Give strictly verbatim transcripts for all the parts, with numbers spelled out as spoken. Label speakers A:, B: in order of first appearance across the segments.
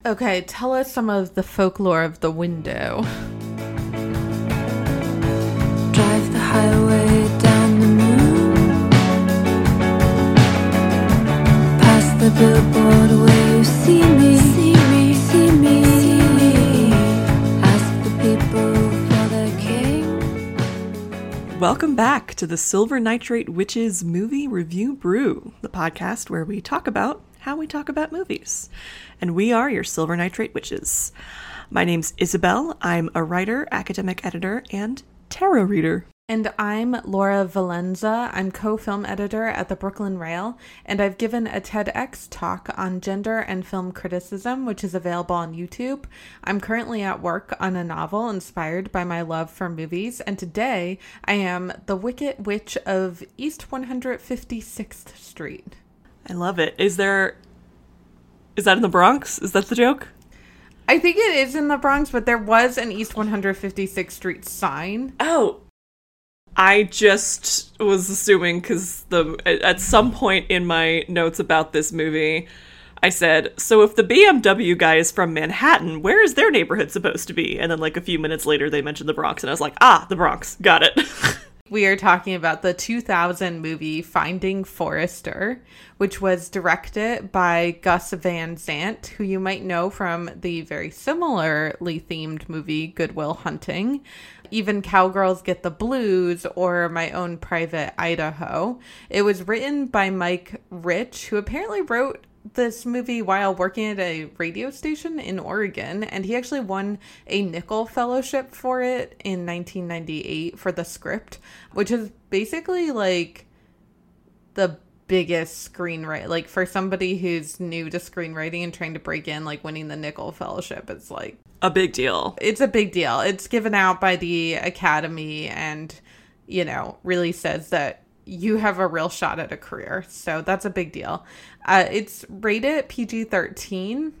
A: Okay, tell us some of the folklore of the window.
B: Drive the highway down the moon, past the billboard where you see me, see me, see me, see me. Ask the people for their king.
C: Welcome back to the Silver Nitrate Witches Movie Review Brew, the podcast where we talk about how we talk about movies. And we are your Silver Nitrate Witches. My name's Isabel. I'm a writer, academic editor, and tarot reader.
A: And I'm Laura Valenza. I'm co-film editor at the Brooklyn Rail, and I've given a TEDx talk on gender and film criticism, which is available on YouTube. I'm currently at work on a novel inspired by my love for movies, and today I am the Wicked Witch of East one hundred fifty-sixth Street.
C: I love it. Is there... Is that in the Bronx? Is that the joke?
A: I think it is in the Bronx, but there was an East one hundred fifty-sixth Street sign.
C: Oh. I just was assuming because the at some point in my notes about this movie, I said, so if the B M W guy is from Manhattan, where is their neighborhood supposed to be? And then like a few minutes later, they mentioned the Bronx, and I was like, ah, the Bronx. Got it.
A: We are talking about the two thousand movie Finding Forrester, which was directed by Gus Van Sant, who you might know from the very similarly themed movie Good Will Hunting, Even Cowgirls Get the Blues, or My Own Private Idaho. It was written by Mike Rich, who apparently wrote this movie while working at a radio station in Oregon, and he actually won a Nickel Fellowship for it in nineteen ninety-eight for the script, which is basically like the biggest screenwriter, like for somebody who's new to screenwriting and trying to break in, like winning the Nickel Fellowship, it's like
C: a big deal.
A: It's a big deal. It's given out by the Academy and, you know, really says that you have a real shot at a career. So that's a big deal. Uh, it's rated P G thirteen,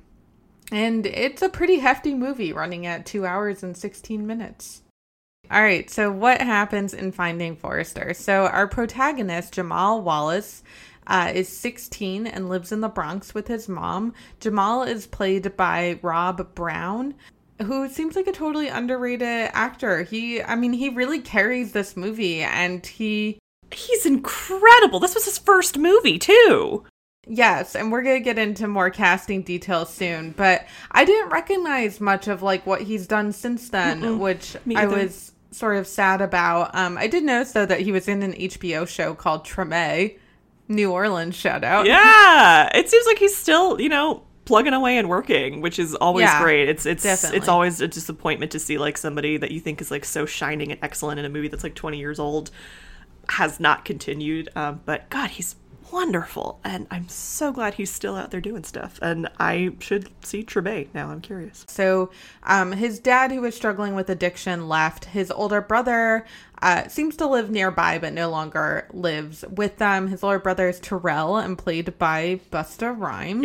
A: and it's a pretty hefty movie running at two hours and sixteen minutes. All right, so what happens in Finding Forrester? So our protagonist, Jamal Wallace, uh, is sixteen and lives in the Bronx with his mom. Jamal is played by Rob Brown, who seems like a totally underrated actor. He, I mean, he really carries this movie, and he...
C: He's incredible. This was his first movie, too.
A: Yes, and we're going to get into more casting details soon, but I didn't recognize much of like what he's done since then, Mm-mm, which I was sort of sad about. Um, I did notice, though, that he was in an H B O show called Treme, New Orleans shout out.
C: Yeah, it seems like he's still, you know, plugging away and working, which is always yeah, great. It's it's definitely. It's always a disappointment to see like somebody that you think is like so shining and excellent in a movie that's like twenty years old has not continued, um, but God, he's wonderful, and I'm so glad he's still out there doing stuff, and I should see Treme now. I'm curious.
A: So um, his dad, who was struggling with addiction, left. His older brother uh, seems to live nearby, but no longer lives with them. His older brother is Terrell, and played by Busta Rhymes.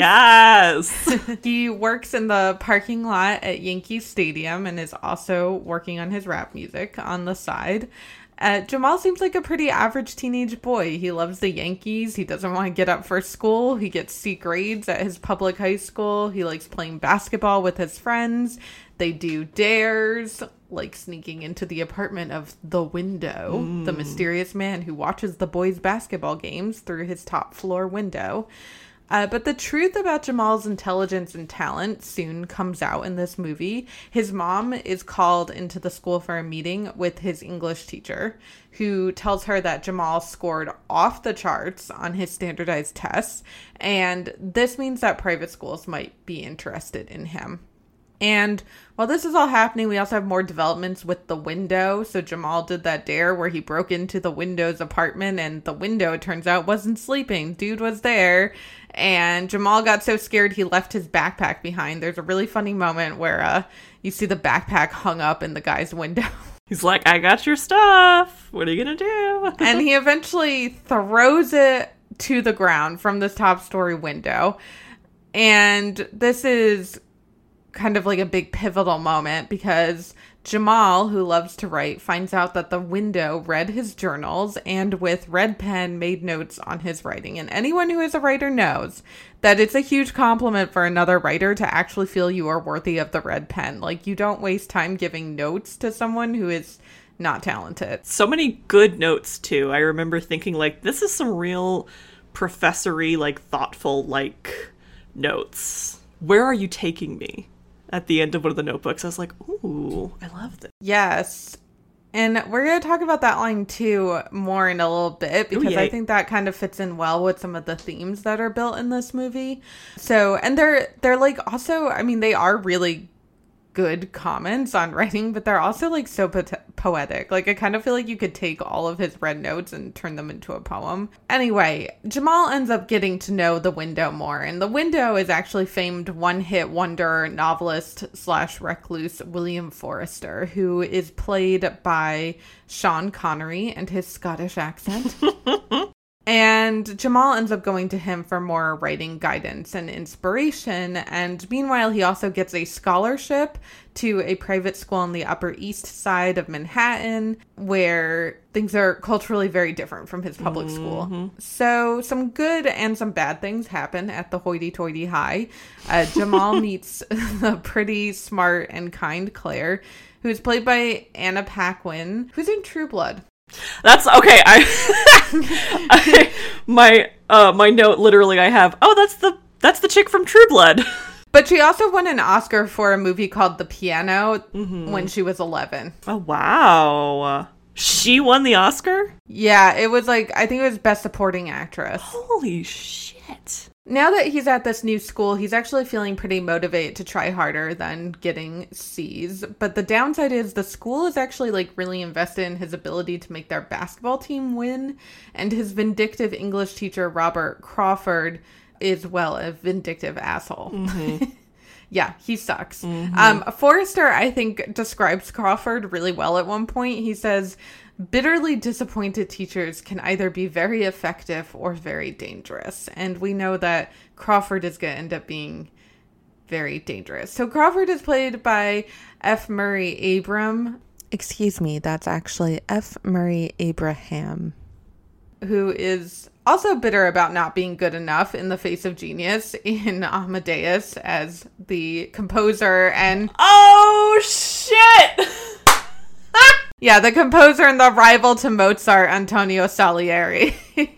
C: Yes!
A: He works in the parking lot at Yankee Stadium, and is also working on his rap music on the side. Uh, Jamal seems like a pretty average teenage boy. He loves the Yankees. He doesn't want to get up for school. He gets C grades at his public high school. He likes playing basketball with his friends. They do dares, like sneaking into the apartment of The Window, mm. the mysterious man who watches the boys' basketball games through his top floor window. Uh, but the truth about Jamal's intelligence and talent soon comes out in this movie. His mom is called into the school for a meeting with his English teacher, who tells her that Jamal scored off the charts on his standardized tests, and this means that private schools might be interested in him. And while this is all happening, we also have more developments with The Window. So Jamal did that dare where he broke into the Window's apartment, and the window, it turns out, wasn't sleeping. Dude was there. And Jamal got so scared he left his backpack behind. There's a really funny moment where uh, you see the backpack hung up in the guy's window.
C: He's like, I got your stuff. What are you going to do?
A: And he eventually throws it to the ground from this top story window. And this is kind of like a big pivotal moment because Jamal, who loves to write, finds out that the window read his journals and with red pen made notes on his writing. And anyone who is a writer knows that it's a huge compliment for another writer to actually feel you are worthy of the red pen. Like, you don't waste time giving notes to someone who is not talented.
C: So many good notes, too. I remember thinking, like, this is some real professory, like, thoughtful, like, notes. Where are you taking me? At the end of one of the notebooks, I was like, ooh, I love this.
A: Yes. And we're going to talk about that line, too, more in a little bit, because ooh, I think that kind of fits in well with some of the themes that are built in this movie. So, and they're, they're like, also, I mean, they are really good comments on writing, but they're also like so po- poetic. Like, I kind of feel like you could take all of his red notes and turn them into a poem. Anyway, Jamal ends up getting to know the Window more, and the Window is actually famed one-hit wonder novelist slash recluse William Forrester, who is played by Sean Connery and his Scottish accent. And Jamal ends up going to him for more writing guidance and inspiration. And meanwhile, he also gets a scholarship to a private school on the Upper East Side of Manhattan, where things are culturally very different from his public mm-hmm. school. So some good and some bad things happen at the hoity-toity high. Uh, Jamal meets the pretty, smart, and kind Claire, who's played by Anna Paquin, who's in True Blood.
C: That's okay. I, I my uh my note literally I have, oh, that's the that's the chick from True Blood.
A: But she also won an Oscar for a movie called The Piano mm-hmm. when she was eleven.
C: Oh, wow. She won the Oscar?
A: Yeah, it was like, I think it was Best Supporting Actress.
C: Holy shit.
A: Now that he's at this new school, he's actually feeling pretty motivated to try harder than getting C's. But the downside is the school is actually like really invested in his ability to make their basketball team win. And his vindictive English teacher, Robert Crawford, is, well, a vindictive asshole. Mm-hmm. Yeah, he sucks. Mm-hmm. Um, Forrester, I think, describes Crawford really well at one point. He says, bitterly disappointed teachers can either be very effective or very dangerous. And we know that Crawford is going to end up being very dangerous. So Crawford is played by F. Murray Abram. Excuse me, that's actually F. Murray Abraham, who is also bitter about not being good enough in the face of genius in Amadeus as the composer and...
C: Oh, shit!
A: Yeah, the composer and the rival to Mozart, Antonio Salieri.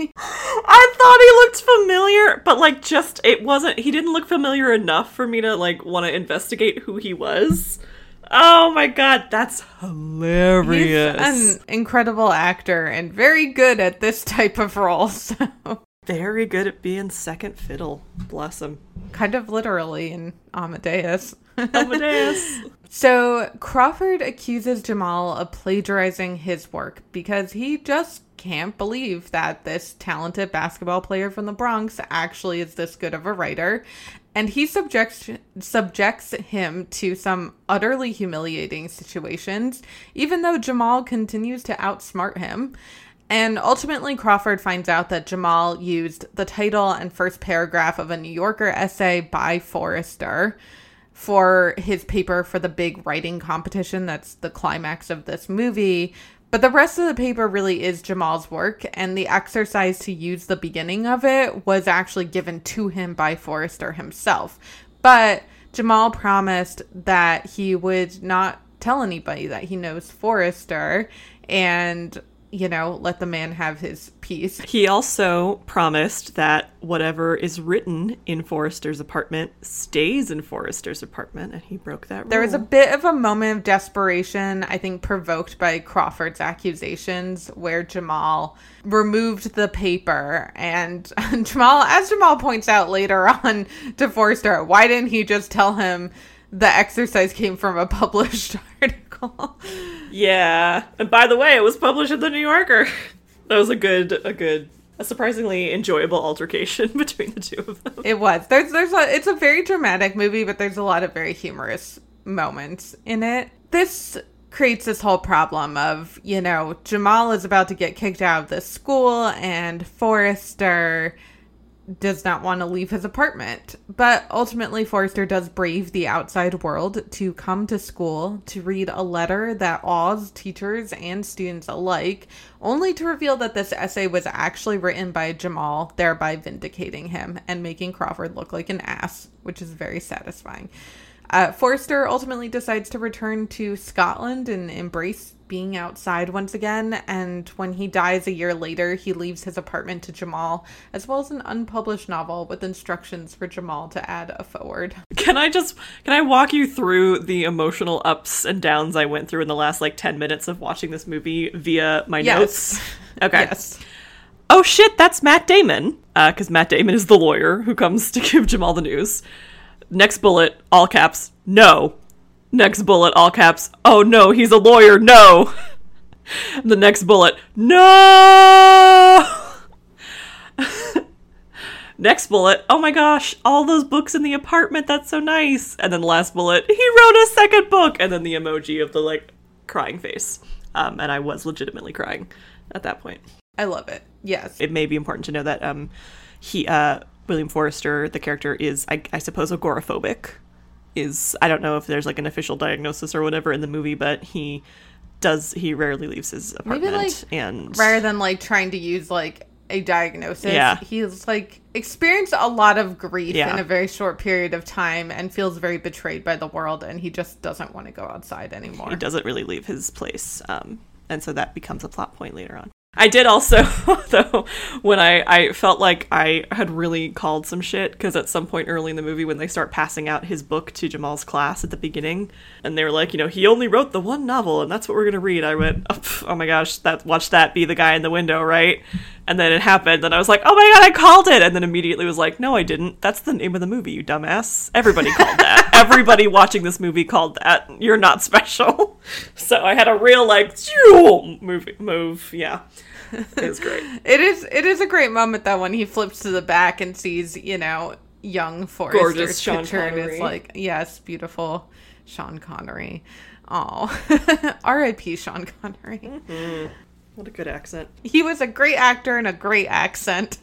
C: I thought he looked familiar, but like just, it wasn't, he didn't look familiar enough for me to like want to investigate who he was. Oh my god, that's hilarious.
A: He's an incredible actor and very good at this type of role, so.
C: Very good at being second fiddle. Bless him.
A: Kind of literally in Amadeus.
C: Amadeus.
A: So Crawford accuses Jamal of plagiarizing his work because he just can't believe that this talented basketball player from the Bronx actually is this good of a writer. And he subjects subjects him to some utterly humiliating situations, even though Jamal continues to outsmart him. And ultimately, Crawford finds out that Jamal used the title and first paragraph of a New Yorker essay by Forrester for his paper for the big writing competition that's the climax of this movie. But the rest of the paper really is Jamal's work, and the exercise to use the beginning of it was actually given to him by Forrester himself. But Jamal promised that he would not tell anybody that he knows Forrester, and, you know, let the man have his piece.
C: He also promised that whatever is written in Forrester's apartment stays in Forrester's apartment, and he broke that rule.
A: There was a bit of a moment of desperation, I think, provoked by Crawford's accusations, where Jamal removed the paper, and Jamal, as Jamal points out later on to Forrester, why didn't he just tell him the exercise came from a published article?
C: Yeah. And by the way, it was published in the New Yorker. That was a good, a good, a surprisingly enjoyable altercation between the two of them.
A: It was. There's, there's a, it's a very dramatic movie, but there's a lot of very humorous moments in it. This creates this whole problem of, you know, Jamal is about to get kicked out of this school, and Forrester does not want to leave his apartment. But ultimately, Forrester does brave the outside world to come to school to read a letter that awes teachers and students alike, only to reveal that this essay was actually written by Jamal, thereby vindicating him and making Crawford look like an ass, which is very satisfying. Uh, Forrester ultimately decides to return to Scotland and embrace being outside once again, and when he dies a year later, he leaves his apartment to Jamal, as well as an unpublished novel with instructions for Jamal to add a foreword.
C: Can I just, can I walk you through the emotional ups and downs I went through in the last, like, ten minutes of watching this movie via my
A: yes.
C: notes? Okay.
A: Yes.
C: Oh shit, that's Matt Damon, because uh, Matt Damon is the lawyer who comes to give Jamal the news. Next bullet, all caps, no. Next bullet, all caps, oh no, he's a lawyer, no. The next bullet, no. Next bullet, oh my gosh, all those books in the apartment, that's so nice. And then the last bullet, he wrote a second book. And then the emoji of the, like, crying face. Um, and I was legitimately crying at that point.
A: I love it. Yes.
C: It may be important to know that um, he, uh, William Forrester, the character, is, I, I suppose, agoraphobic. Is, I don't know if there's, like, an official diagnosis or whatever in the movie, but he does, he rarely leaves his apartment.
A: Maybe, like,
C: and
A: rather than, like, trying to use, like, a diagnosis,
C: yeah.
A: he's, like, experienced a lot of grief
C: yeah.
A: in a very short period of time and feels very betrayed by the world, and he just doesn't want to go outside anymore.
C: He doesn't really leave his place, um, and so that becomes a plot point later on. I did also, though, when I, I felt like I had really called some shit, because at some point early in the movie when they start passing out his book to Jamal's class at the beginning, and they were like, you know, he only wrote the one novel, and that's what we're going to read, I went, oh, pff, oh my gosh, that watch that be the guy in the window, right? And then it happened, and I was like, oh my god, I called it! And then immediately was like, no, I didn't. That's the name of the movie, you dumbass. Everybody called that. Everybody watching this movie called that. You're not special. So I had a real, like, move, move, yeah. It was great.
A: It is It is a great moment, though, when he flips to the back and sees, you know, young Forrester's
C: gorgeous Sean
A: picture,
C: Connery.
A: and it's like, yes, beautiful Sean Connery. Oh, R I P Sean Connery.
C: Mm. What a good accent.
A: He was a great actor and a great accent.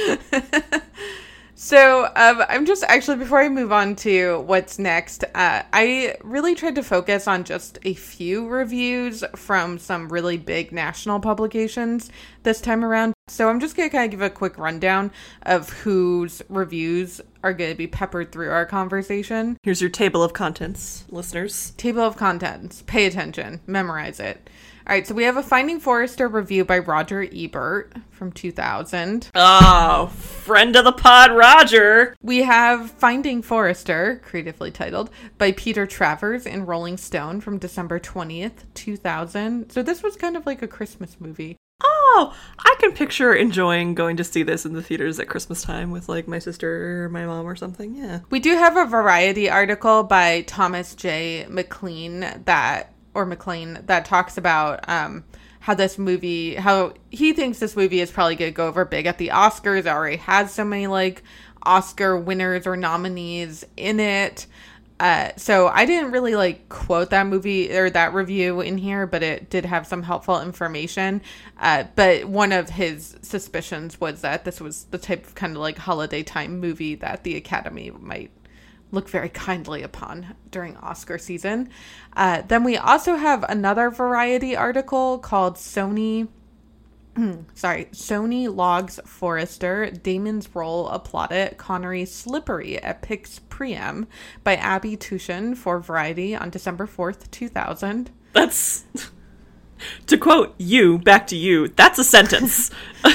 A: So um, I'm just actually, before I move on to what's next, uh, I really tried to focus on just a few reviews from some really big national publications this time around. So I'm just going to kind of give a quick rundown of whose reviews are going to be peppered through our conversation.
C: Here's your table of contents, listeners.
A: Table of contents. Pay attention. Memorize it. All right, so we have a Finding Forrester review by Roger Ebert from two thousand.
C: Oh, friend of the pod, Roger.
A: We have Finding Forrester, creatively titled, by Peter Travers in Rolling Stone from December twentieth, two thousand. So this was kind of like a Christmas movie.
C: Oh, I can picture enjoying going to see this in the theaters at Christmas time with, like, my sister or my mom or something, yeah.
A: We do have a Variety article by Thomas J. McLean that... or McLean, that talks about um, how this movie, how he thinks this movie is probably going to go over big at the Oscars. It already has so many, like, Oscar winners or nominees in it. Uh, so I didn't really, like, quote that movie or that review in here, but it did have some helpful information. Uh, but one of his suspicions was that this was the type of kind of, like, holiday time movie that the Academy might look very kindly upon during Oscar season. Uh, then we also have another Variety article called Sony, sorry, Sony Logs Forrester, Damon's Role Applauded, Connery Slippery at Pix Preem by Abby Tushin for Variety on December fourth, two thousand.
C: That's, to quote you, back to you, that's a sentence.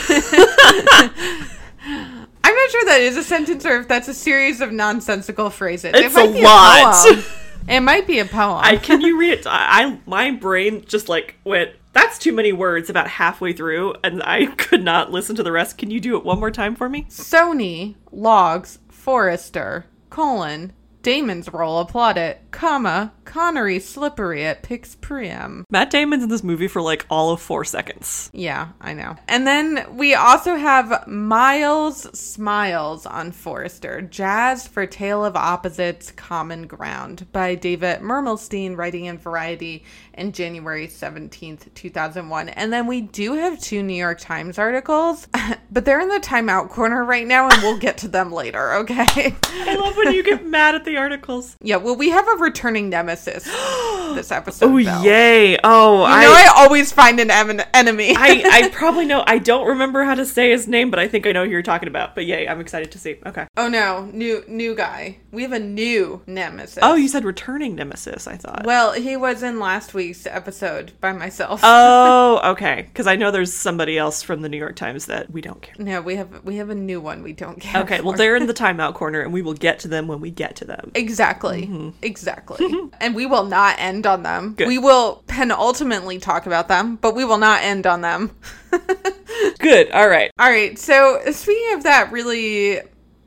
A: I'm not sure that is a sentence or if that's a series of nonsensical phrases.
C: It's
A: it might
C: a
A: be
C: lot.
A: A poem. It might be a poem.
C: I can you read it? I, I my brain just like went, that's too many words about halfway through, and I could not listen to the rest. Can you do it one more time for me?
A: Sony Logs Forrester colon Damon's Role Applauded, comma Connery slippery at Pix Priam.
C: Matt Damon's in this movie for like all of four seconds.
A: Yeah, I know. And then we also have Miles Smiles on Forrester, Jazz for Tale of Opposites, Common Ground by David Mermelstein, writing in Variety in January seventeenth, two thousand one. And then we do have two New York Times articles, but they're in the timeout corner right now, and we'll get to them later, okay?
C: I love when you get mad at the articles.
A: Yeah, well, we have a returning nemesis this episode.
C: Oh,
A: Belle.
C: yay. Oh,
A: you know I, I always find an em- enemy.
C: I, I probably know. I don't remember how to say his name, but I think I know who you're talking about. But yay, I'm excited to see. Okay.
A: Oh, no. New new guy. We have a new nemesis.
C: Oh, you said returning nemesis, I thought.
A: Well, he was in last week's episode by myself.
C: Oh, okay. Because I know there's somebody else from the New York Times that we don't care.
A: No, we have we have a new one we don't care
C: Okay,
A: for.
C: well, they're in the timeout corner, and we will get to them when we get to them.
A: Exactly. Mm-hmm. Exactly. And we will not end on them.
C: Good.
A: We will penultimately talk about them, but we will not end on them.
C: Good. All right.
A: All right. So speaking of that really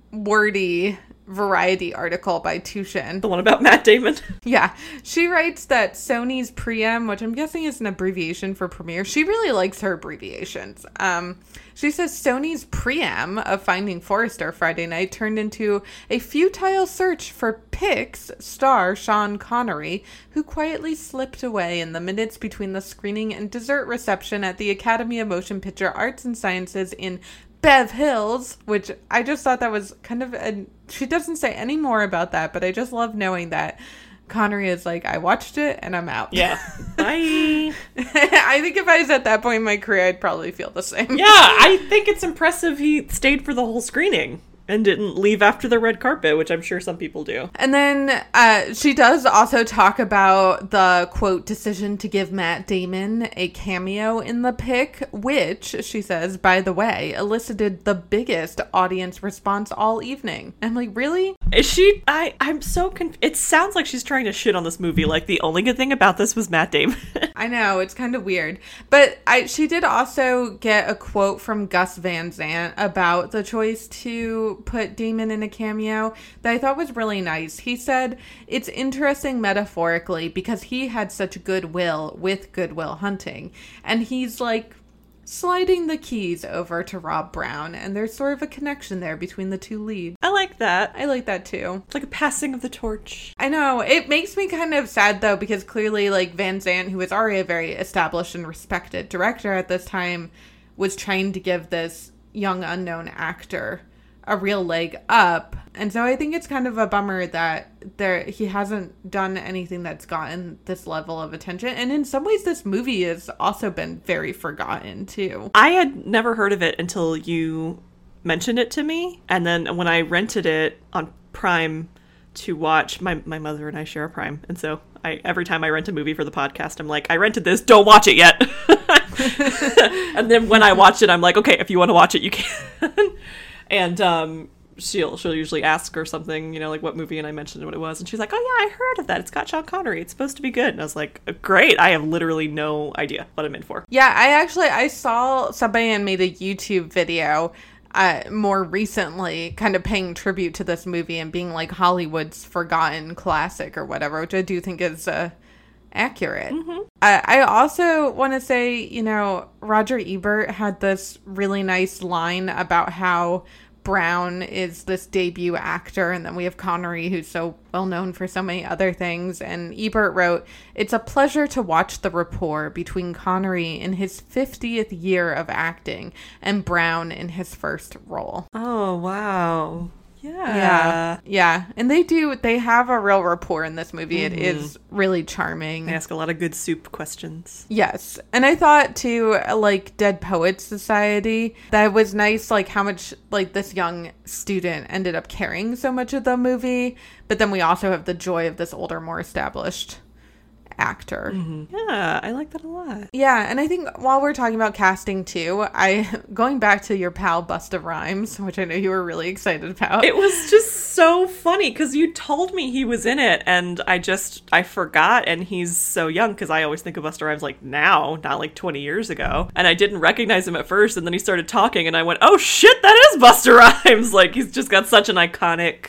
A: wordy Variety article by Tushin.
C: The one about Matt Damon.
A: Yeah. She writes that Sony's Priam, which I'm guessing is an abbreviation for premiere. She really likes her abbreviations. Um, she says Sony's Priam of Finding Forrester Friday night turned into a futile search for Pix star Sean Connery, who quietly slipped away in the minutes between the screening and dessert reception at the Academy of Motion Picture Arts and Sciences in Bev Hills, which I just thought that was kind of a... She doesn't say any more about that, but I just love knowing that Connery is like, I watched it and I'm out.
C: Yeah. Bye.
A: I think if I was at that point in my career, I'd probably feel the same.
C: Yeah, I think it's impressive he stayed for the whole screening and didn't leave after the red carpet, which I'm sure some people do.
A: And then uh, she does also talk about the, quote, decision to give Matt Damon a cameo in the pic, which, she says, by the way, elicited the biggest audience response all evening. I'm like, really?
C: Is she? I, I'm so confused. It sounds like she's trying to shit on this movie. Like, the only good thing about this was Matt Damon.
A: I know, it's kind of weird. But I, she did also get a quote from Gus Van Sant about the choice to put Damon in a cameo that I thought was really nice. He said, it's interesting metaphorically because he had such goodwill with Good Will Hunting. And he's like sliding the keys over to Rob Brown. And there's sort of a connection there between the two leads.
C: I like that.
A: I like that too.
C: It's like a passing of the torch.
A: I know. It makes me kind of sad though, because clearly like Van Sant, who was already a very established and respected director at this time, was trying to give this young unknown actor a real leg up. And so I think it's kind of a bummer that there he hasn't done anything that's gotten this level of attention. And in some ways this movie has also been very forgotten too.
C: I had never heard of it until you mentioned it to me. And then when I rented it on Prime to watch, my, my mother and I share a Prime. And so I every time I rent a movie for the podcast, I'm like, I rented this, don't watch it yet. And then when I watch it, I'm like, okay, if you want to watch it, you can. And um, she'll she'll usually ask or something, you know, like what movie, and I mentioned what it was, and she's like, oh yeah, I heard of that. It's got Sean Connery. It's supposed to be good. And I was like, great. I have literally no idea what I'm in for.
A: Yeah, I actually I saw somebody and made a YouTube video uh, more recently, kind of paying tribute to this movie and being like Hollywood's forgotten classic or whatever, which I do think is uh, accurate. Mm-hmm. I, I also want to say, you know, Roger Ebert had this really nice line about how Brown is this debut actor, and then we have Connery, who's so well known for so many other things. And Ebert wrote, it's a pleasure to watch the rapport between Connery in his fiftieth year of acting and Brown in his first role.
C: Oh, wow. Yeah.
A: Yeah. Yeah. And they do, they have a real rapport in this movie. Mm-hmm. It is really charming.
C: They ask a lot of good soup questions.
A: Yes. And I thought too, like Dead Poets Society, that was nice, like how much like this young student ended up carrying so much of the movie. But then we also have the joy of this older, more established actor.
C: Mm-hmm. Yeah, I like that a lot.
A: Yeah, and I think while we're talking about casting too, I going back to your pal Busta Rhymes, which I know you were really excited about.
C: It was just so funny because you told me he was in it, and I just I forgot. And he's so young because I always think of Busta Rhymes like now, not like twenty years ago. And I didn't recognize him at first, and then he started talking, and I went, "Oh shit, that is Busta Rhymes!" Like he's just got such an iconic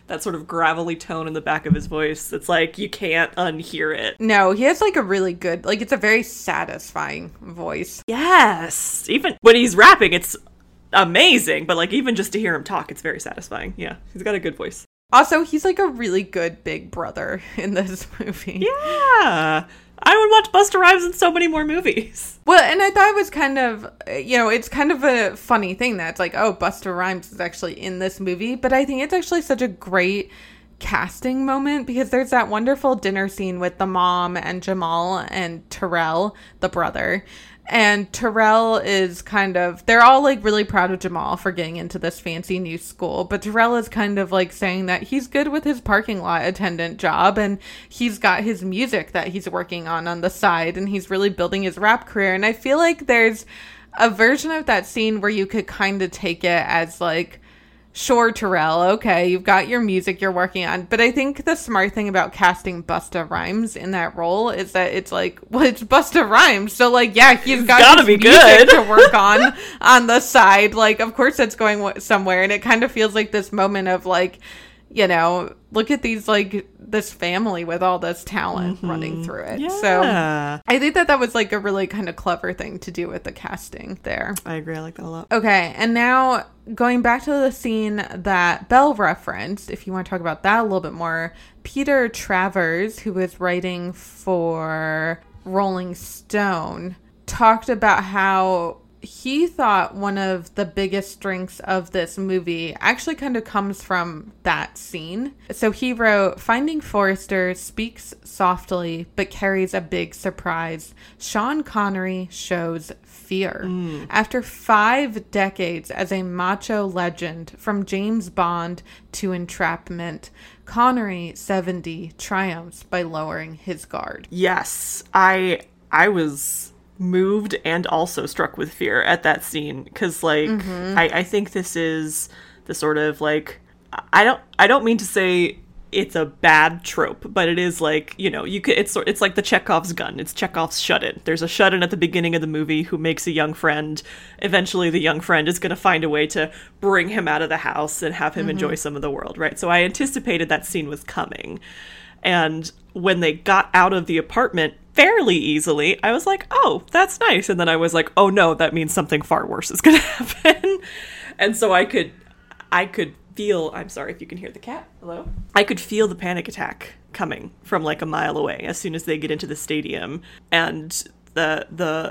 C: that sort of gravelly tone in the back of his voice. It's like, you can't unhear it.
A: No, he has like a really good, like it's a very satisfying voice.
C: Yes. Even when he's rapping, it's amazing. But like, even just to hear him talk, it's very satisfying. Yeah, he's got a good voice.
A: Also, he's like a really good big brother in this movie.
C: Yeah. I would watch Busta Rhymes in so many more movies.
A: Well, and I thought it was kind of, you know, it's kind of a funny thing that it's like, oh, Busta Rhymes is actually in this movie. But I think it's actually such a great casting moment because there's that wonderful dinner scene with the mom and Jamal and Terrell, the brother. And Terrell is kind of, they're all like really proud of Jamal for getting into this fancy new school. But Terrell is kind of like saying that he's good with his parking lot attendant job. And he's got his music that he's working on on the side. And he's really building his rap career. And I feel like there's a version of that scene where you could kind of take it as like, sure, Terrell, okay, you've got your music you're working on. But I think the smart thing about casting Busta Rhymes in that role is that it's like, well, it's Busta Rhymes. So, like, yeah, he's got
C: gotta
A: his
C: be
A: music
C: good.
A: to work on on the side. Like, of course it's going w- somewhere. And it kind of feels like this moment of, like, you know, look at these, like, this family with all this talent mm-hmm. running through it.
C: Yeah.
A: So I think that that was, like, a really kind of clever thing to do with the casting there.
C: I agree. I like that a lot.
A: Okay. And now going back to the scene that Belle referenced, if you want to talk about that a little bit more, Peter Travers, who was writing for Rolling Stone, talked about how he thought one of the biggest strengths of this movie actually kind of comes from that scene. So he wrote, Finding Forrester speaks softly but carries a big surprise. Sean Connery shows fear. Mm. After five decades as a macho legend, from James Bond to Entrapment, Connery, seventy, triumphs by lowering his guard.
C: Yes, I I was moved and also struck with fear at that scene because like mm-hmm. I, I think this is the sort of like I don't I don't mean to say it's a bad trope, but it is like, you know, you could it's it's like the Chekhov's gun. It's Chekhov's shut-in. There's a shut-in at the beginning of the movie who makes a young friend. Eventually the young friend is going to find a way to bring him out of the house and have him mm-hmm. enjoy some of the world, right? So I anticipated that scene was coming. And when they got out of the apartment fairly easily, I was like, oh, that's nice. And then I was like, oh no, that means something far worse is going to happen. And so I could, I could feel, I'm sorry if you can hear the cat. Hello? I could feel the panic attack coming from like a mile away as soon as they get into the stadium. And the, the,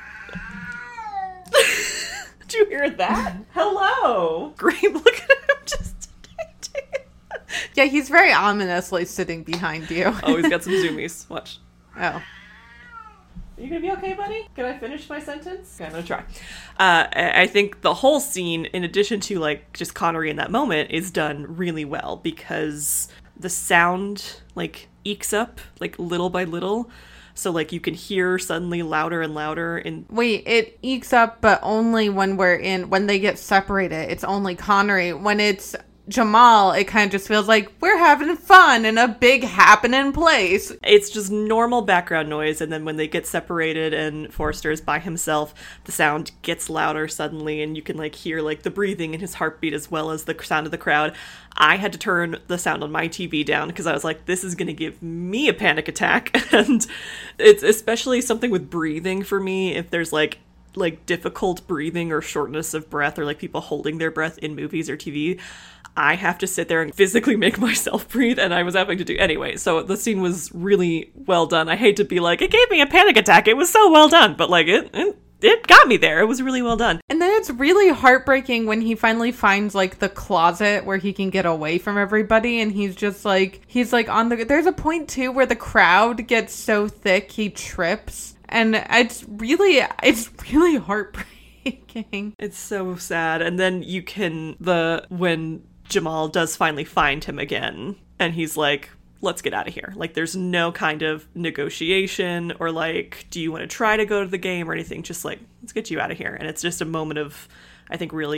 C: did you hear that? Hello. Great. Look at him just
A: yeah, he's very ominously sitting behind you.
C: Oh, he's got some zoomies. Watch.
A: Oh.
C: Are you gonna be okay, buddy? Can I finish my sentence? Okay, I'm gonna try. Uh, I think the whole scene, in addition to like just Connery in that moment, is done really well because the sound like ekes up like little by little. So like you can hear suddenly louder and louder. In
A: wait, it ekes up, but only when we're in when they get separated. It's only Connery. When it's Jamal, it kind of just feels like we're having fun in a big happening place.
C: It's just normal background noise, and then when they get separated and Forrester is by himself, the sound gets louder suddenly, and you can like hear like the breathing and his heartbeat as well as the sound of the crowd. I had to turn the sound on my T V down because I was like, this is going to give me a panic attack. And it's especially something with breathing for me. If there's like like difficult breathing or shortness of breath or like people holding their breath in movies or T V, I have to sit there and physically make myself breathe, and I was having to do anyway. So the scene was really well done. I hate to be like, it gave me a panic attack. It was so well done, but like it, it, it got me there. It was really well done.
A: And then it's really heartbreaking when he finally finds like the closet where he can get away from everybody, and he's just like, he's like on the. There's a point too where the crowd gets so thick he trips, and it's really, it's really heartbreaking.
C: It's so sad, and then you can the when. Jamal does finally find him again, and he's like, let's get out of here. Like, there's no kind of negotiation or like, do you want to try to go to the game or anything? Just like, let's get you out of here. And it's just a moment of, I think, really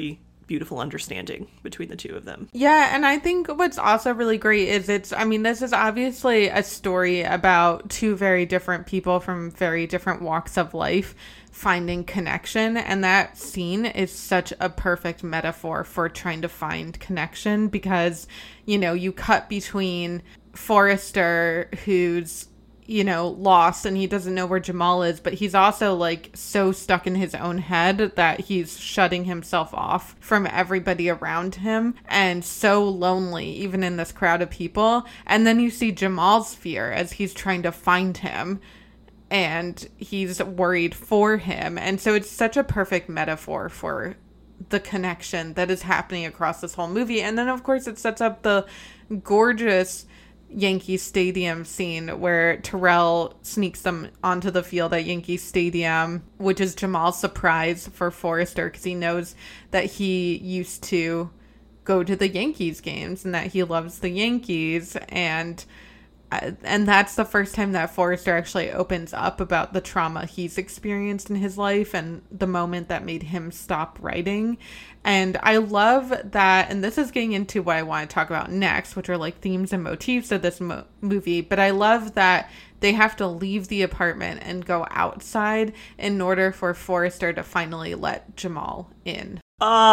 C: beautiful understanding between the two of them.
A: Yeah, and I think what's also really great is it's, I mean, this is obviously a story about two very different people from very different walks of life finding connection, and that scene is such a perfect metaphor for trying to find connection, because, you know, you cut between Forrester, who's, you know, lost and he doesn't know where Jamal is, but he's also like so stuck in his own head that he's shutting himself off from everybody around him and so lonely, even in this crowd of people. And then you see Jamal's fear as he's trying to find him, and he's worried for him. And so it's such a perfect metaphor for the connection that is happening across this whole movie. And then, of course, it sets up the gorgeous Yankee Stadium scene where Terrell sneaks them onto the field at Yankee Stadium, which is Jamal's surprise for Forrester, because he knows that he used to go to the Yankees games and that he loves the Yankees. And And that's the first time that Forrester actually opens up about the trauma he's experienced in his life and the moment that made him stop writing. And I love that, and this is getting into what I want to talk about next, which are like themes and motifs of this mo- movie. But I love that they have to leave the apartment and go outside in order for Forrester to finally let Jamal in.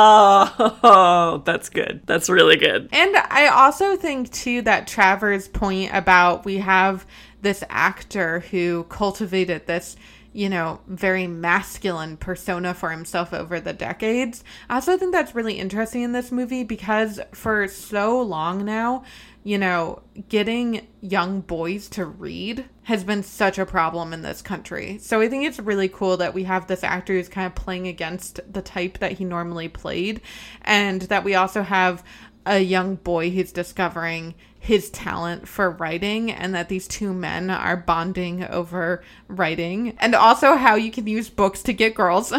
C: Oh, that's good. That's really good.
A: And I also think, too, that Travers' point about we have this actor who cultivated this, you know, very masculine persona for himself over the decades. I also think that's really interesting in this movie, because for so long now, you know, getting young boys to read has been such a problem in this country. So I think it's really cool that we have this actor who's kind of playing against the type that he normally played, and that we also have a young boy who's discovering his talent for writing, and that these two men are bonding over writing, and also how you can use books to get girls.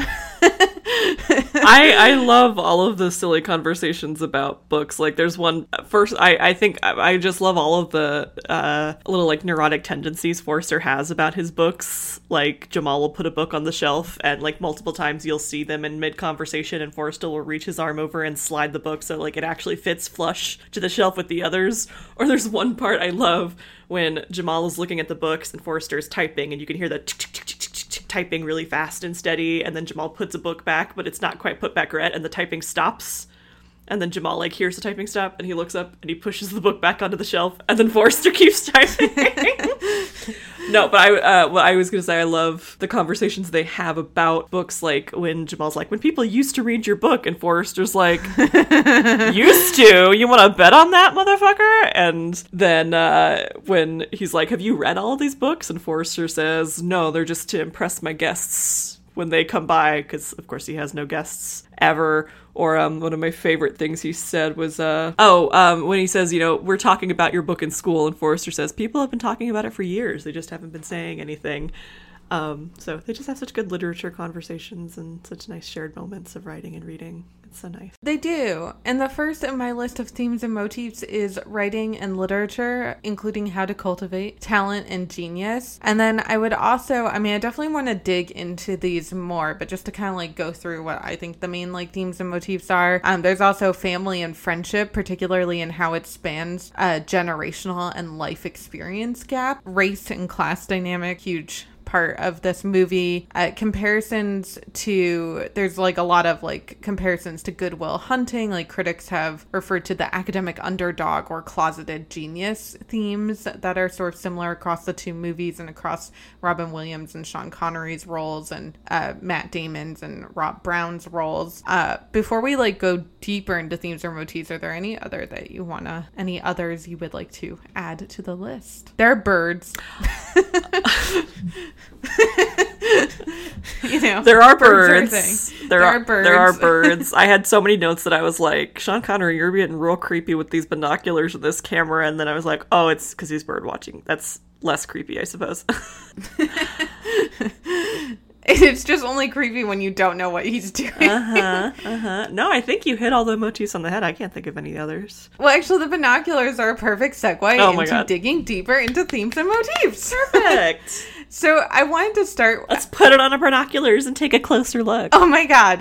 C: I I love all of the silly conversations about books. Like, there's one first. I I think I just love all of the uh, little like neurotic tendencies Forrester has about his books. Like, Jamal will put a book on the shelf, and like multiple times you'll see them in mid conversation, and Forrester will reach his arm over and slide the book so like it actually fits flush to the shelf with the others. Or there's one part I love when Jamal is looking at the books and Forrester is typing, and you can hear the typing really fast and steady, and then Jamal puts a book back, but it's not quite put back yet, and the typing stops. And then Jamal, like, hears the typing stop, and he looks up, and he pushes the book back onto the shelf, and then Forrester keeps typing. No, but I, uh, well, I was going to say I love the conversations they have about books, like when Jamal's like, when people used to read your book, and Forrester's like, used to? You want to bet on that, motherfucker? And then uh, when he's like, have you read all of these books? And Forrester says, no, they're just to impress my guests when they come by, because of course he has no guests ever. Or um, one of my favorite things he said was, uh, oh, um, when he says, you know, we're talking about your book in school, and Forrester says, people have been talking about it for years. They just haven't been saying anything. Um, so they just have such good literature conversations and such nice shared moments of writing and reading. It's so nice.
A: They do. And the first in my list of themes and motifs is writing and literature, including how to cultivate talent and genius. And then I would also, I mean, I definitely want to dig into these more, but just to kind of like go through what I think the main like themes and motifs are. Um, there's also family and friendship, particularly in how it spans a generational and life experience gap. Race and class dynamic, huge part of this movie. Uh, comparisons to, there's like a lot of like comparisons to Good Will Hunting. Like, critics have referred to the academic underdog or closeted genius themes that are sort of similar across the two movies and across Robin Williams and Sean Connery's roles, and uh, Matt Damon's and Rob Brown's roles. Uh, before we like go deeper into themes or motifs, are there any other that you wanna, any others you would like to add to the list? There are birds. You know,
C: there are birds.
A: birds are
C: there,
A: there
C: are,
A: are birds.
C: There are birds. I had so many notes that I was like, Sean Connery, you're getting real creepy with these binoculars with this camera. And then I was like, oh, it's because he's bird watching. That's less creepy, I suppose.
A: It's just only creepy when you don't know what he's doing.
C: Uh-huh, uh-huh. No, I think you hit all the motifs on the head. I can't think of any others.
A: Well, actually, the binoculars are a perfect segue
C: oh my
A: into
C: God.
A: digging deeper into themes and motifs.
C: Perfect.
A: So I wanted to start...
C: Let's put it on our binoculars and take a closer look.
A: Oh my God.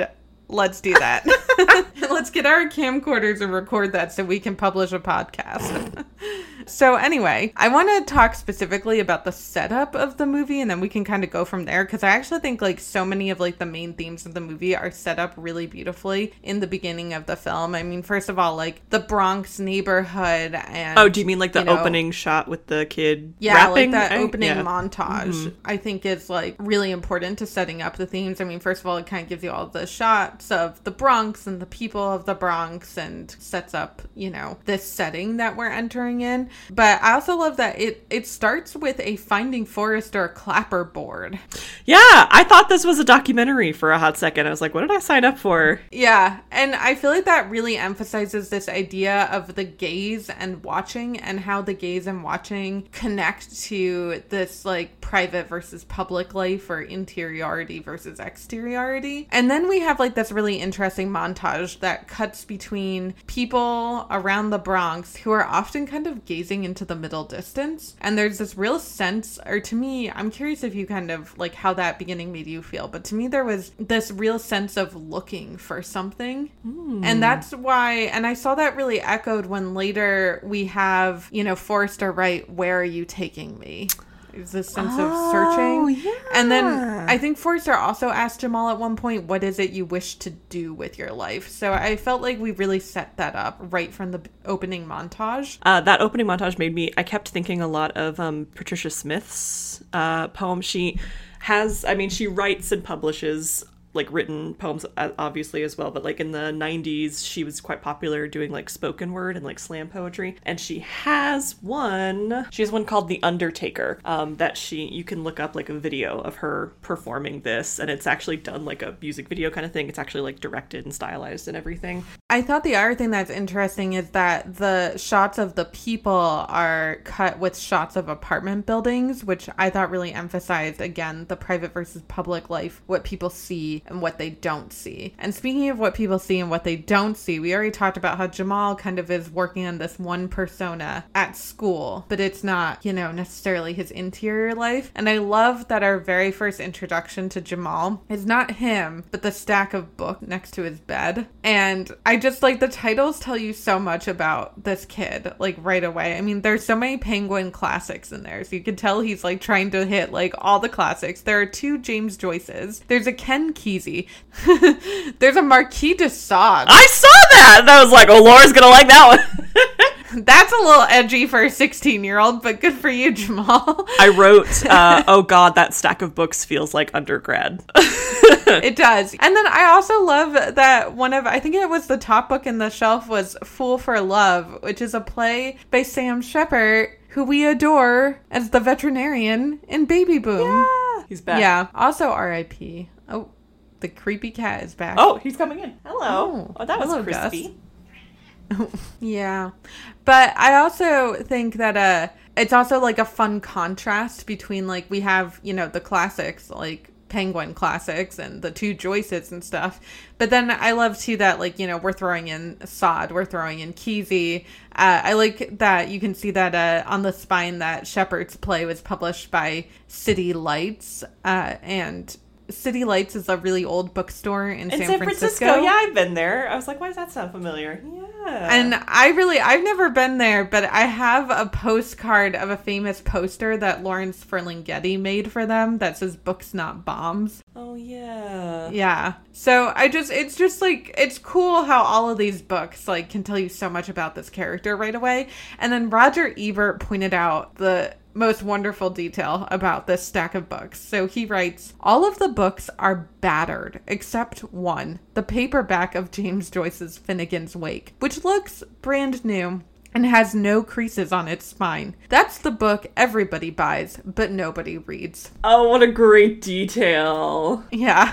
A: Let's do that. Let's get our camcorders and record that so we can publish a podcast. So anyway, I want to talk specifically about the setup of the movie, and then we can kind of go from there, because I actually think like so many of like the main themes of the movie are set up really beautifully in the beginning of the film. I mean, first of all, like the Bronx neighborhood and...
C: Oh, do you mean like the
A: you know,
C: opening shot with the kid
A: yeah,
C: rapping?
A: like that
C: I,
A: opening
C: yeah.
A: montage, mm-hmm. I think is like really important to setting up the themes. I mean, first of all, it kind of gives you all the shots of the Bronx and the people of the Bronx and sets up, you know, this setting that we're entering in. But I also love that it it starts with a Finding Forrester clapperboard.
C: Yeah, I thought this was a documentary for a hot second. I was like, what did I sign up for?
A: Yeah, and I feel like that really emphasizes this idea of the gaze and watching, and how the gaze and watching connect to this like private versus public life, or interiority versus exteriority. And then we have like this really interesting montage that cuts between people around the Bronx who are often kind of gazing into the middle distance, and there's this real sense, or to me, I'm curious if you kind of like how that beginning made you feel, but to me there was this real sense of looking for something. mm. And that's why, and I saw that really echoed when later we have, you know, Forrester write, "Where are you taking me?" There's this sense
C: oh,
A: of searching.
C: Yeah.
A: And then I think Forrester also asked Jamal at one point, what is it you wish to do with your life? So I felt like we really set that up right from the opening montage.
C: Uh, that opening montage made me, I kept thinking a lot of um, Patricia Smith's uh, poem. She has, I mean, she writes and publishes like written poems obviously as well, but like in the nineties she was quite popular doing like spoken word and like slam poetry, and she has one she has one called The Undertaker um that she you can look up like a video of her performing this, and it's actually done like a music video kind of thing. It's actually like directed and stylized and everything.
A: I thought the other thing that's interesting is that the shots of the people are cut with shots of apartment buildings, which I thought really emphasized again the private versus public life, what people see and what they don't see. And speaking of what people see and what they don't see, we already talked about how Jamal kind of is working on this one persona at school, but it's not, you know, necessarily his interior life. And I love that our very first introduction to Jamal is not him, but the stack of books next to his bed. And I just like the titles tell you so much about this kid, like right away. I mean, there's so many Penguin classics in there, so you can tell he's like trying to hit like all the classics. There are two James Joyces. There's a Ken Kesey. There's a Marquis de Sade.
C: I saw that and I was like, oh, Laura's gonna like that one.
A: That's a little edgy for a sixteen year old, but good for you, Jamal.
C: I wrote uh oh god, that stack of books feels like undergrad.
A: It does. And then I also love that one of, I think it was the top book in the shelf, was Fool for Love, which is a play by Sam Shepard, who we adore as the veterinarian in Baby Boom.
C: Yeah, he's back.
A: Yeah. Also R I P. Oh, the creepy cat is back.
C: Oh, he's coming in. Hello.
A: Oh,
C: oh that was
A: hello,
C: crispy.
A: Yeah. But I also think that uh it's also like a fun contrast between like we have, you know, the classics like Penguin classics and the two Joyces and stuff, but then I love too that like, you know, we're throwing in Sade, we're throwing in Kesey. uh, I like that you can see that uh, on the spine that Shepard's play was published by City Lights, uh, and City Lights is a really old bookstore in, in San, San Francisco. Francisco.
C: Yeah, I've been there. I was like, why does that sound familiar? Yeah.
A: And I really, I've never been there, but I have a postcard of a famous poster that Lawrence Ferlinghetti made for them that says "Books Not Bombs."
C: Oh, yeah.
A: Yeah. So I just, it's just like, it's cool how all of these books like can tell you so much about this character right away. And then Roger Ebert pointed out the most wonderful detail about this stack of books. So he writes, all of the books are battered except one, the paperback of James Joyce's Finnegan's Wake, which looks brand new and has no creases on its spine. That's the book everybody buys, but nobody reads.
C: Oh, what a great detail.
A: Yeah.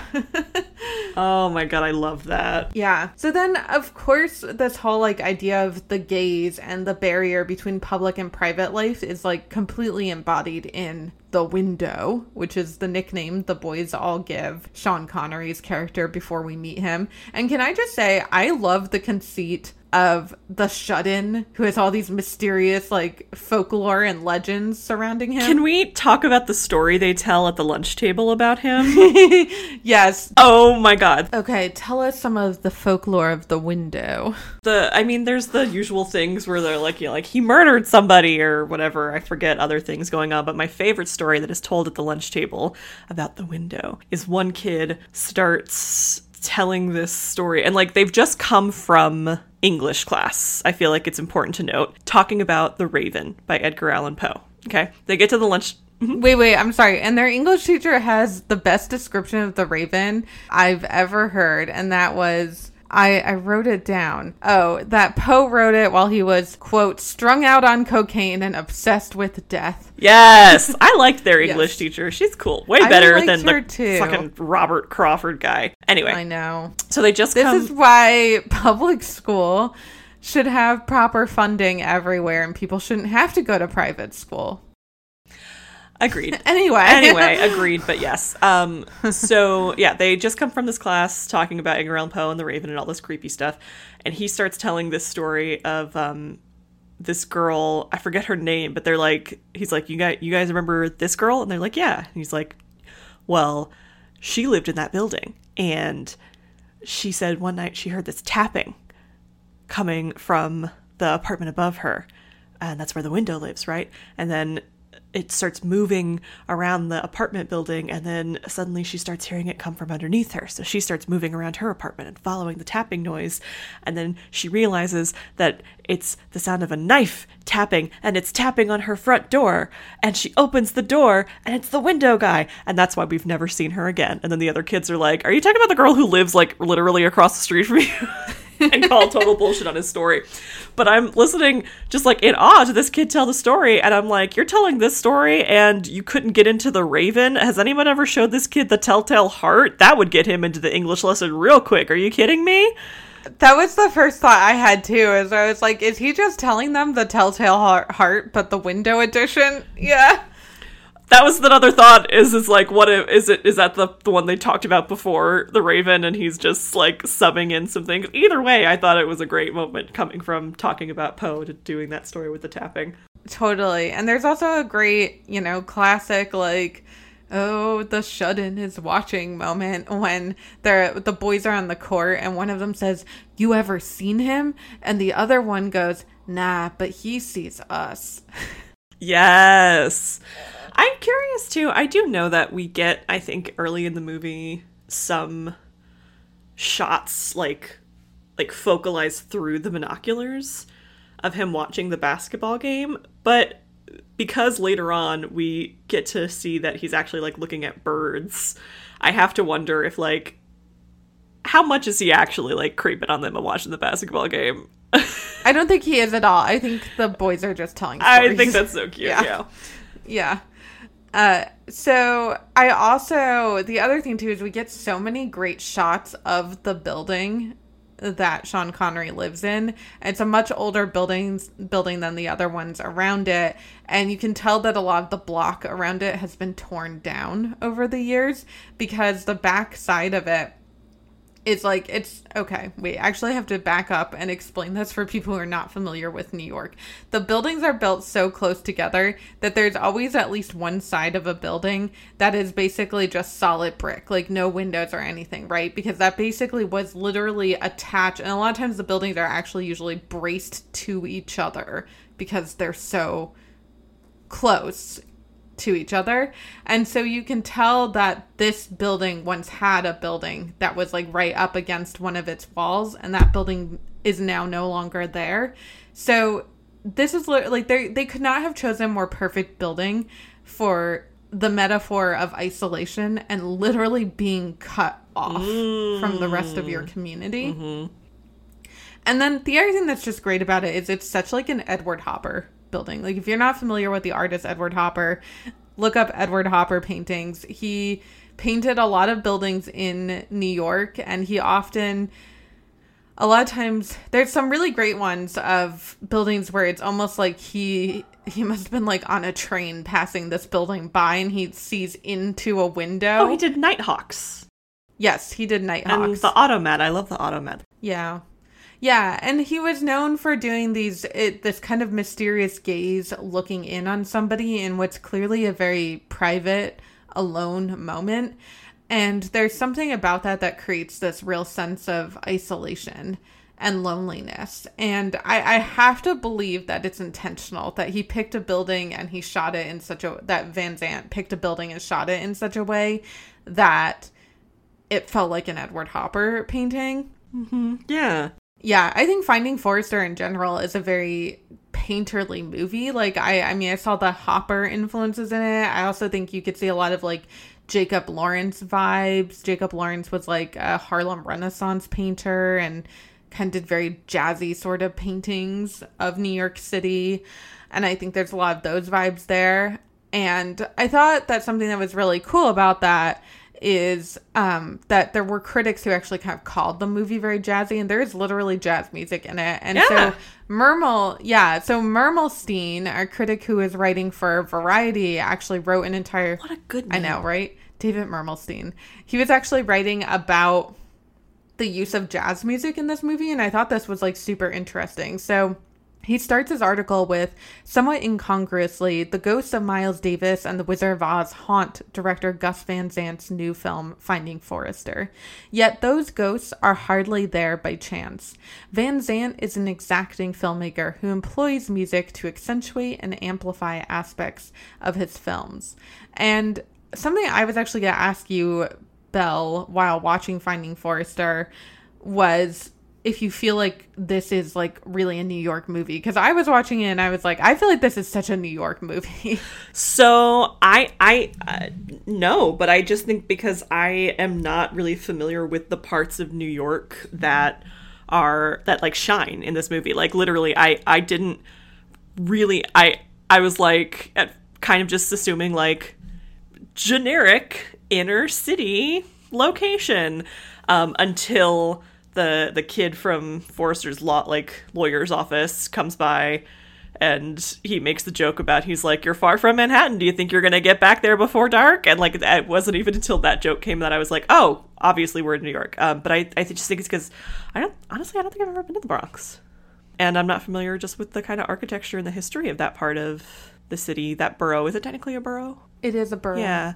C: Oh my god, I love that.
A: Yeah. So then, of course, this whole like idea of the gaze and the barrier between public and private life is like completely embodied in the the Window, which is the nickname the boys all give Sean Connery's character before we meet him. And can I just say, I love the conceit of the shut-in who has all these mysterious like folklore and legends surrounding him.
C: Can we talk about the story they tell at the lunch table about him?
A: Yes.
C: Oh my god.
A: Okay, tell us some of the folklore of the Window.
C: The I mean, there's the usual things where they're like, you know, like he murdered somebody or whatever. I forget other things going on, but my favorite story that is told at the lunch table about the Window is one kid starts telling this story, and like they've just come from English class, I feel like it's important to note, talking about The Raven by Edgar Allan Poe. Okay, they get to the lunch. Mm-hmm.
A: Wait, wait, I'm sorry. And their English teacher has the best description of The Raven I've ever heard, and that was, I, I wrote it down. Oh, that Poe wrote it while he was, quote, strung out on cocaine and obsessed with death.
C: Yes, I liked their English yes. teacher. She's cool. Way better than the
A: too.
C: fucking Robert Crawford guy. Anyway.
A: I know.
C: So they just
A: This
C: come...
A: is why public school should have proper funding everywhere and people shouldn't have to go to private school.
C: Agreed.
A: Anyway.
C: Anyway, agreed, but yes. Um, so, yeah, they just come from this class talking about Edgar Allan Poe and The Raven and all this creepy stuff. And he starts telling this story of um, this girl. I forget her name, but they're like, he's like, you guys, you guys remember this girl? And they're like, yeah. And he's like, well, she lived in that building. And she said one night she heard this tapping coming from the apartment above her. And that's where the Window lives, right? And then it starts moving around the apartment building, and then suddenly she starts hearing it come from underneath her. So she starts moving around her apartment and following the tapping noise, and then she realizes that it's the sound of a knife tapping, and it's tapping on her front door, and she opens the door, and it's the Window guy, and that's why we've never seen her again. And then the other kids are like, are you talking about the girl who lives like literally across the street from you? And call total bullshit on his story. But I'm listening just like in awe to this kid tell the story, and I'm like, you're telling this story and you couldn't get into The Raven? Has anyone ever showed this kid The Telltale Heart? That would get him into the English lesson real quick. Are you kidding me?
A: That was the first thought I had too, is I was like, is he just telling them The Telltale Heart but the Window edition? Yeah.
C: That was another thought, is is like, what if, is it, is that the, the one they talked about before, The Raven, and he's just like subbing in some things? Either way, I thought it was a great moment coming from talking about Poe to doing that story with the tapping.
A: Totally. And there's also a great, you know, classic, like, oh, the shut-in is watching moment when they're, the boys are on the court and one of them says, you ever seen him? And the other one goes, nah, but he sees us.
C: Yes. I'm curious too. I do know that we get, I think, early in the movie, some shots like like focalized through the binoculars of him watching the basketball game, but because later on we get to see that he's actually like looking at birds, I have to wonder if like how much is he actually like creeping on them and watching the basketball game?
A: I don't think he is at all. I think the boys are just telling stories.
C: I think that's so cute. Yeah. Yeah.
A: Yeah. Uh, so I also, the other thing too, is we get so many great shots of the building that Sean Connery lives in. It's a much older buildings, building than the other ones around it. And you can tell that a lot of the block around it has been torn down over the years because the back side of it is like, it's okay. Wait, I actually have to back up and explain this for people who are not familiar with New York. The buildings are built so close together that there's always at least one side of a building that is basically just solid brick, like no windows or anything, right? Because that basically was literally attached. And a lot of times the buildings are actually usually braced to each other because they're so close to each other. And so you can tell that this building once had a building that was like right up against one of its walls, and that building is now no longer there. So this is like they they could not have chosen a more perfect building for the metaphor of isolation and literally being cut off mm. from the rest of your community. Mm-hmm. And then the other thing that's just great about it is it's such like an Edward Hopper building. Like if you're not familiar with the artist Edward Hopper, look up Edward Hopper paintings. He painted a lot of buildings in New York, and he often, a lot of times, there's some really great ones of buildings where it's almost like he he must have been like on a train passing this building by, and he sees into a window.
C: Oh, he did Nighthawks.
A: Yes, he did Nighthawks.
C: And the Automat. I love the Automat.
A: Yeah. Yeah, and he was known for doing these it, this kind of mysterious gaze looking in on somebody in what's clearly a very private, alone moment. And there's something about that that creates this real sense of isolation and loneliness. And I, I have to believe that it's intentional, that he picked a building and he shot it in such a, that Van Zandt picked a building and shot it in such a way that it felt like an Edward Hopper painting.
C: Mm-hmm. Yeah.
A: Yeah, I think Finding Forrester in general is a very painterly movie. Like, I, I mean, I saw the Hopper influences in it. I also think you could see a lot of, like, Jacob Lawrence vibes. Jacob Lawrence was, like, a Harlem Renaissance painter and kind of did very jazzy sort of paintings of New York City. And I think there's a lot of those vibes there. And I thought that something that was really cool about that is um that there were critics who actually kind of called the movie very jazzy, and there is literally jazz music in it. And yeah. so Mermel yeah so Mermelstein, our critic who is writing for Variety, actually wrote an entire
C: what a good name.
A: I know, right? David Mermelstein. He was actually writing about the use of jazz music in this movie, and I thought this was like super interesting. So he starts his article with, somewhat incongruously, the ghosts of Miles Davis and the Wizard of Oz haunt director Gus Van Zandt's new film, Finding Forrester. Yet those ghosts are hardly there by chance. Van Zandt is an exacting filmmaker who employs music to accentuate and amplify aspects of his films. And something I was actually going to ask you, Belle, while watching Finding Forrester was if you feel like this is like really a New York movie, because I was watching it and I was like, I feel like this is such a New York movie.
C: So I, I, uh, no, but I just think because I am not really familiar with the parts of New York that are, that like shine in this movie. Like literally, I, I didn't really, I, I was like at kind of just assuming like generic inner city location, um, until the the kid from Forrester's law like lawyer's office comes by, and he makes the joke about, he's like, you're far from Manhattan, do you think you're gonna get back there before dark? And like it wasn't even until that joke came that I was like, oh, obviously we're in New York. Um, but I, I just think it's because I don't honestly I don't think I've ever been to the Bronx, and I'm not familiar just with the kind of architecture and the history of that part of the city, that borough. Is it technically a borough?
A: It is a borough.
C: Yeah.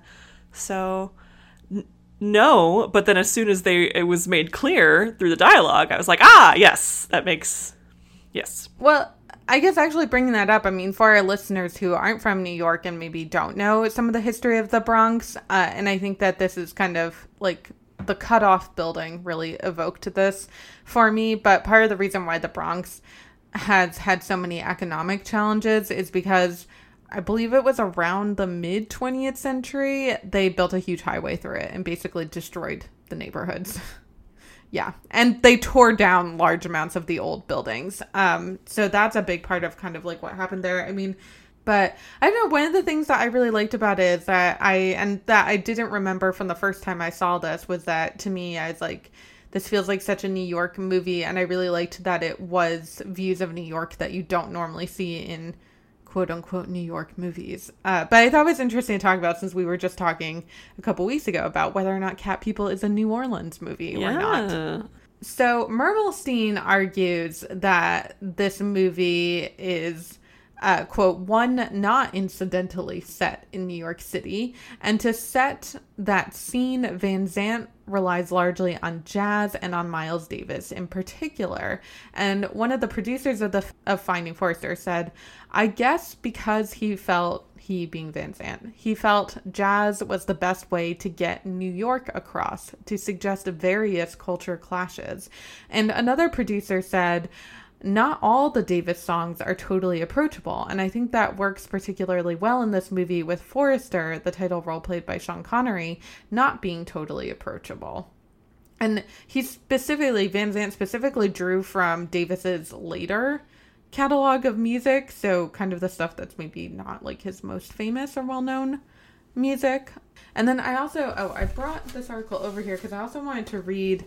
C: So n- no, but then as soon as they it was made clear through the dialogue, I was like, ah, yes, that makes, yes.
A: Well, I guess actually bringing that up, I mean, for our listeners who aren't from New York and maybe don't know some of the history of the Bronx, uh, and I think that this is kind of like the cutoff building really evoked this for me, but part of the reason why the Bronx has had so many economic challenges is because I believe it was around the mid twentieth century, they built a huge highway through it and basically destroyed the neighborhoods. Yeah. And they tore down large amounts of the old buildings. Um, so that's a big part of kind of like what happened there. I mean, but I don't know, one of the things that I really liked about it is that I, and that I didn't remember from the first time I saw this, was that to me, I was like, this feels like such a New York movie. And I really liked that it was views of New York that you don't normally see in quote unquote New York movies. Uh, but I thought it was interesting to talk about, since we were just talking a couple weeks ago about whether or not Cat People is a New Orleans movie
C: yeah.
A: or not. So Mermelstein argues that this movie is, uh, quote, one not incidentally set in New York City, and to set that scene, Van Zandt relies largely on jazz and on Miles Davis in particular. And one of the producers of the of Finding Forrester said, I guess because he felt, he being Van Zandt, he felt jazz was the best way to get New York across, to suggest various culture clashes. And another producer said, not all the Davis songs are totally approachable, and I think that works particularly well in this movie, with Forrester, the title role played by Sean Connery, not being totally approachable. And he specifically, Van Zandt specifically drew from Davis's later catalog of music, so kind of the stuff that's maybe not like his most famous or well-known music. And then I also, oh, I brought this article over here because I also wanted to read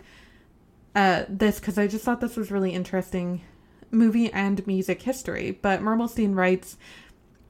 A: uh, this, because I just thought this was really interesting movie and music history. But Mermelstein writes,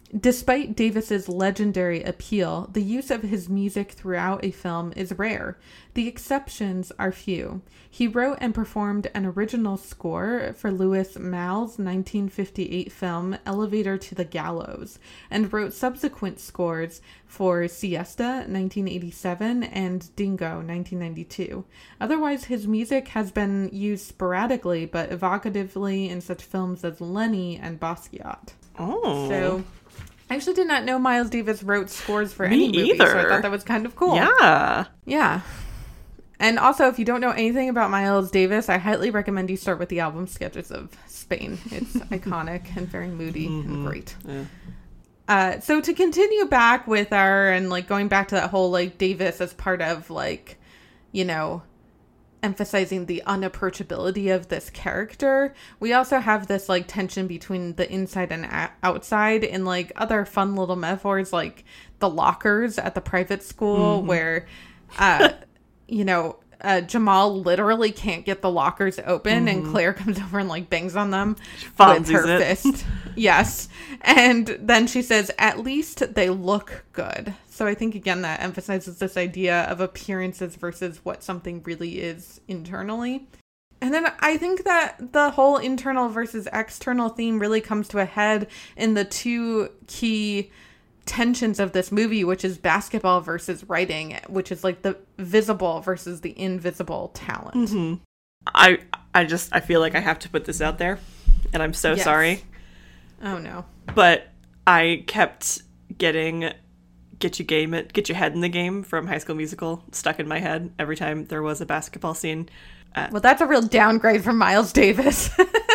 A: Despite Davis's legendary appeal, the use of his music throughout a film is rare. The exceptions are few. He wrote and performed an original score for Louis Malle's nineteen fifty-eight film Elevator to the Gallows, and wrote subsequent scores for Siesta nineteen eighty-seven and Dingo nineteen ninety-two. Otherwise, his music has been used sporadically but evocatively in such films as Lenny and Basquiat.
C: Oh.
A: So I actually did not know Miles Davis wrote scores for
C: Me
A: any movie,
C: either.
A: so I thought that was kind of cool.
C: Yeah.
A: Yeah. And also, if you don't know anything about Miles Davis, I highly recommend you start with the album Sketches of Spain. It's iconic and very moody mm-hmm. and great. Yeah. Uh, so to continue back with our, and like going back to that whole like Davis as part of like, you know, emphasizing the unapproachability of this character, we also have this like tension between the inside and a- outside in like other fun little metaphors, like the lockers at the private school mm-hmm. where uh you know uh Jamal literally can't get the lockers open mm-hmm. and Claire comes over and like bangs on them with her it. fist. Yes. And then she says, at least they look good. So I think, again, that emphasizes this idea of appearances versus what something really is internally. And then I think that the whole internal versus external theme really comes to a head in the two key tensions of this movie, which is basketball versus writing, which is like the visible versus the invisible talent.
C: Mm-hmm. I I just, I feel like I have to put this out there, and I'm so
A: yes.
C: sorry.
A: Oh, no.
C: But I kept getting get you game it, get your head in the game from High School Musical stuck in my head every time there was a basketball scene. Uh,
A: well, that's a real downgrade from Miles Davis.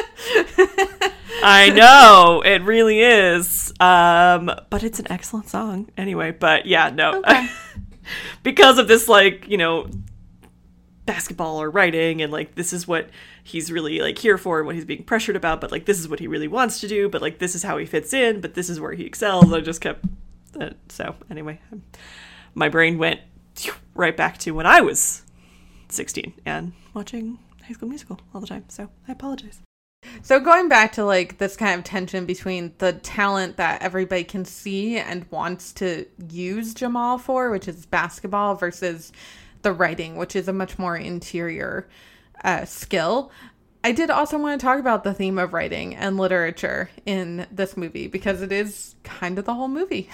C: I know, it really is. Um, but it's an excellent song anyway. But yeah, no. Okay. Because of this, like, you know, basketball or writing, and like this is what he's really like here for and what he's being pressured about, but like this is what he really wants to do, but like this is how he fits in, but this is where he excels. I just kept uh, so anyway, my brain went right back to when I was sixteen and watching High School Musical all the time, so I apologize.
A: So going back to like this kind of tension between the talent that everybody can see and wants to use Jamal for, which is basketball, versus the writing, which is a much more interior uh, skill. I did also want to talk about the theme of writing and literature in this movie, because it is kind of the whole movie.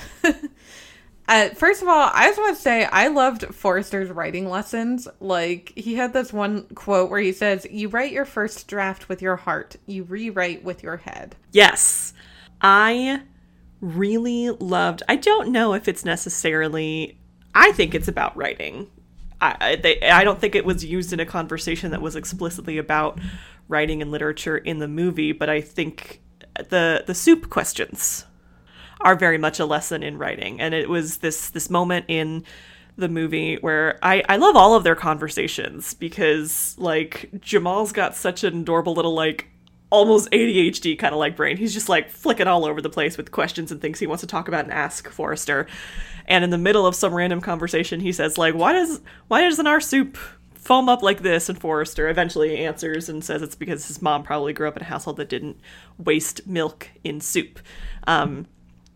A: uh, first of all, I just want to say I loved Forrester's writing lessons. Like, he had this one quote where he says, "You write your first draft with your heart. You rewrite with your head."
C: Yes. I really loved, I don't know if it's necessarily, I think it's about writing. I, they, I don't think it was used in a conversation that was explicitly about writing and literature in the movie, but I think the the soup questions are very much a lesson in writing. And it was this this moment in the movie where I, I love all of their conversations, because like Jamal's got such an adorable little like almost A D H D kind of like brain. He's just like flicking all over the place with questions and things he wants to talk about and ask Forrester. And in the middle of some random conversation, he says, like, why does why doesn't our soup foam up like this? And Forrester eventually answers and says it's because his mom probably grew up in a household that didn't waste milk in soup. Um,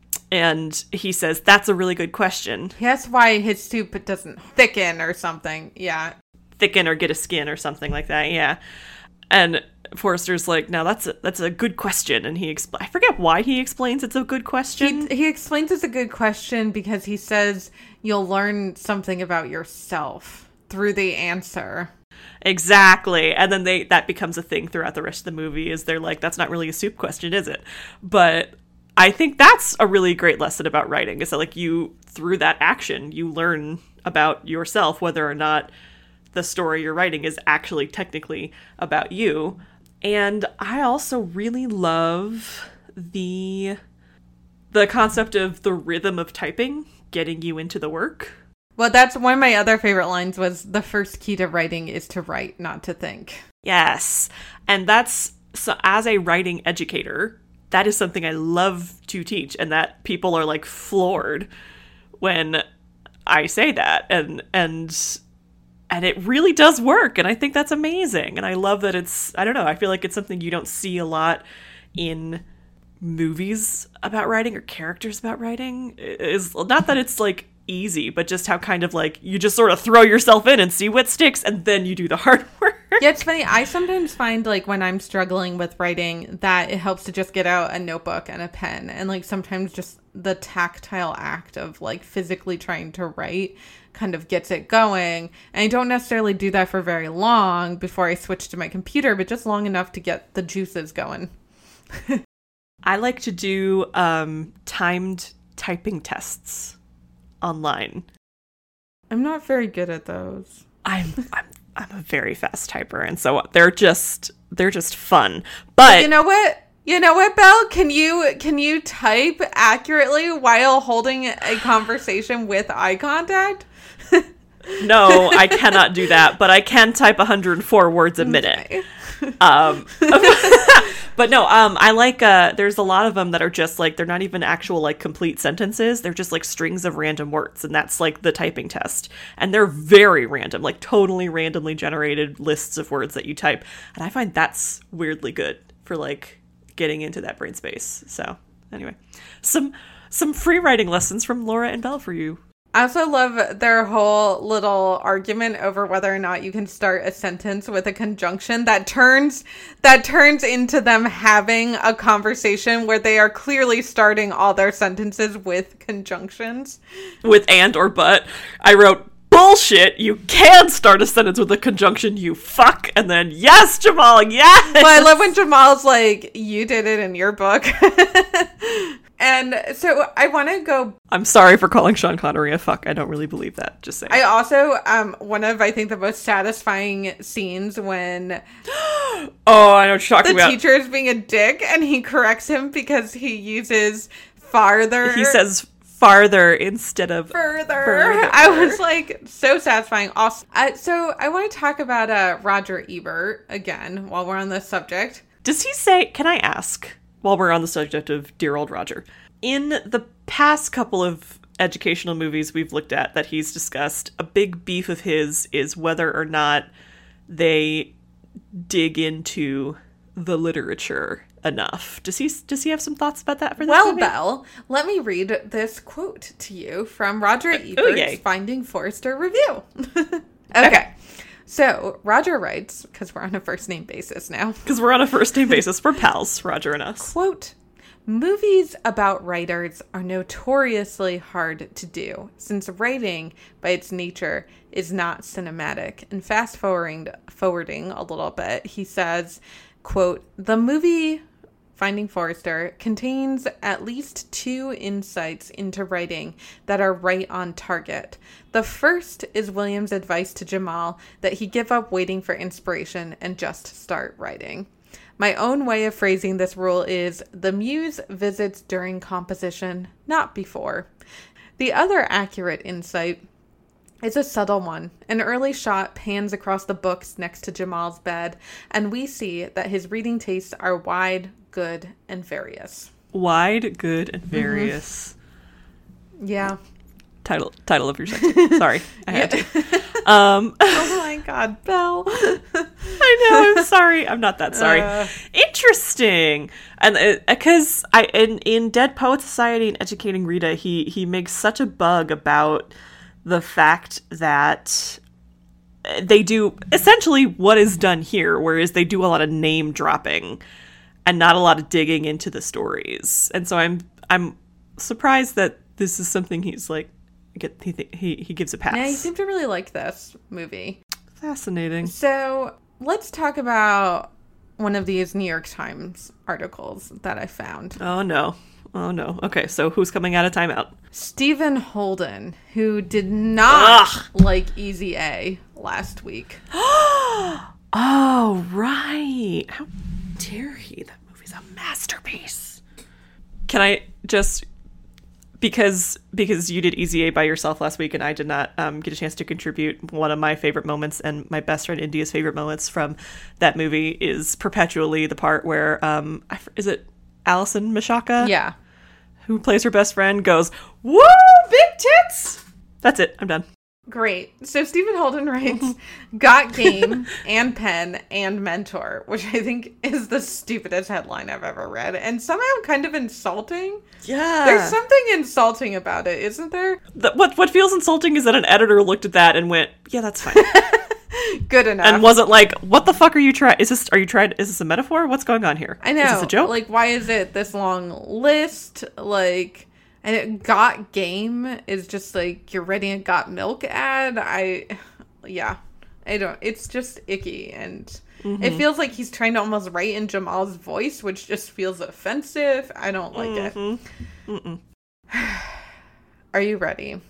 C: and he says, that's a really good question.
A: That's why his soup doesn't thicken or something. Yeah.
C: Thicken or get a skin or something like that. Yeah. And Forrester's like, no, that's a, that's a good question. And he expl- I forget why he explains it's a good question.
A: He, he explains it's a good question because he says you'll learn something about yourself through the answer.
C: Exactly. And then they that becomes a thing throughout the rest of the movie, is they're like, that's not really a soup question, is it? But I think that's a really great lesson about writing, is that like you, through that action, you learn about yourself, whether or not the story you're writing is actually technically about you. And I also really love the the concept of the rhythm of typing getting you into the work.
A: Well, that's one of my other favorite lines, was the first key to writing is to write, not to think.
C: Yes. And that's, so as a writing educator, that is something I love to teach, and that people are like floored when I say that. And, and, And it really does work, and I think that's amazing. And I love that it's, I don't know, I feel like it's something you don't see a lot in movies about writing or characters about writing is not that it's like easy, but just how kind of like you just sort of throw yourself in and see what sticks, and then you do the hard work.
A: Yeah, it's funny. I sometimes find like when I'm struggling with writing that it helps to just get out a notebook and a pen, and like sometimes just the tactile act of like physically trying to write kind of gets it going. And I don't necessarily do that for very long before I switch to my computer, but just long enough to get the juices going.
C: I like to do um, timed typing tests online.
A: I'm not very good at those.
C: I'm I'm I'm a very fast typer, and so they're just they're just fun. But
A: you know what? You know what, Belle? Can you can you type accurately while holding a conversation with eye contact?
C: No, I cannot do that, but I can type one hundred four words a minute. Okay. um but no um I like uh there's a lot of them that are just like they're not even actual like complete sentences, they're just like strings of random words, and that's like the typing test, and they're very random, like totally randomly generated lists of words that you type, and I find that's weirdly good for like getting into that brain space. So anyway, some some free writing lessons from Laura and Belle for you.
A: I also love their whole little argument over whether or not you can start a sentence with a conjunction that turns that turns into them having a conversation where they are clearly starting all their sentences with conjunctions.
C: With and or but. I wrote, bullshit, you can start a sentence with a conjunction, you fuck, and then, yes, Jamal, yes!
A: Well, I love when Jamal's like, you did it in your book. And so I want to go...
C: I'm sorry for calling Sean Connery a fuck. I don't really believe that. Just saying.
A: I also, um, one of, I think, the most satisfying scenes when...
C: oh, I know what you're talking
A: the
C: about.
A: The teacher is being a dick, and he corrects him because he uses farther.
C: He says farther instead of
A: further.
C: further.
A: I was like, so satisfying. Also, uh, so I want to talk about uh, Roger Ebert again while we're on this subject.
C: Does he say... Can I ask... While we're on the subject of dear old Roger, in the past couple of educational movies we've looked at that he's discussed, a big beef of his is whether or not they dig into the literature enough. Does he does he have some thoughts about that for this
A: well,
C: movie?
A: Belle, let me read this quote to you from Roger Ebert's
C: oh, yay.
A: Finding Forrester review. Okay. So, Roger writes, because we're on a first-name basis now.
C: Because we're on a first-name basis. We're pals, Roger and us.
A: Quote, movies about writers are notoriously hard to do, since writing, by its nature, is not cinematic. And fast-forwarding forwarding a little bit, he says, quote, the movie... Finding Forrester contains at least two insights into writing that are right on target. The first is William's advice to Jamal that he give up waiting for inspiration and just start writing. My own way of phrasing this rule is the muse visits during composition, not before. The other accurate insight is a subtle one. An early shot pans across the books next to Jamal's bed, and we see that his reading tastes are wide, good, and various.
C: Wide, good, and various.
A: Mm-hmm. Yeah.
C: Title title of your section. Sorry, I had to. Um,
A: oh my God, Belle.
C: I know. I'm sorry. I'm not that sorry. Uh, Interesting. And because uh, I in in Dead Poets Society and Educating Rita, he he makes such a bug about the fact that they do essentially what is done here, whereas they do a lot of name dropping and not a lot of digging into the stories. And so I'm I'm surprised that this is something he's like get he th- he he gives a pass.
A: Yeah, he seemed to really like this movie.
C: Fascinating.
A: So let's talk about one of these New York Times articles that I found.
C: Oh no. Oh no. Okay, so who's coming out of timeout?
A: Stephen Holden, who did not Ugh. like Easy A last week.
C: Oh, right. How dare he? That movie's a masterpiece. Can I just because because you did Easy A by yourself last week and I did not um, get a chance to contribute, one of my favorite moments and my best friend India's favorite moments from that movie is perpetually the part where um is it Allison Mashaka,
A: yeah,
C: who plays her best friend, goes, woo, big tits. That's it. I'm done.
A: Great. So Stephen Holden writes, got game and pen and mentor, which I think is the stupidest headline I've ever read. And somehow kind of insulting.
C: Yeah.
A: There's something insulting about it, isn't there?
C: The, what what feels insulting is that an editor looked at that and went, yeah, that's fine.
A: Good enough.
C: And wasn't like, what the fuck are you trying? Is this, are you trying, is this a metaphor? What's going on here?
A: I know.
C: Is this a joke?
A: Like, why is it this long list? Like... And it got game is just like you're writing a got milk ad. I, yeah, I don't, it's just icky. And mm-hmm. it feels like he's trying to almost write in Jamal's voice, which just feels offensive. I don't like mm-hmm. it. Mm-mm. Are you ready?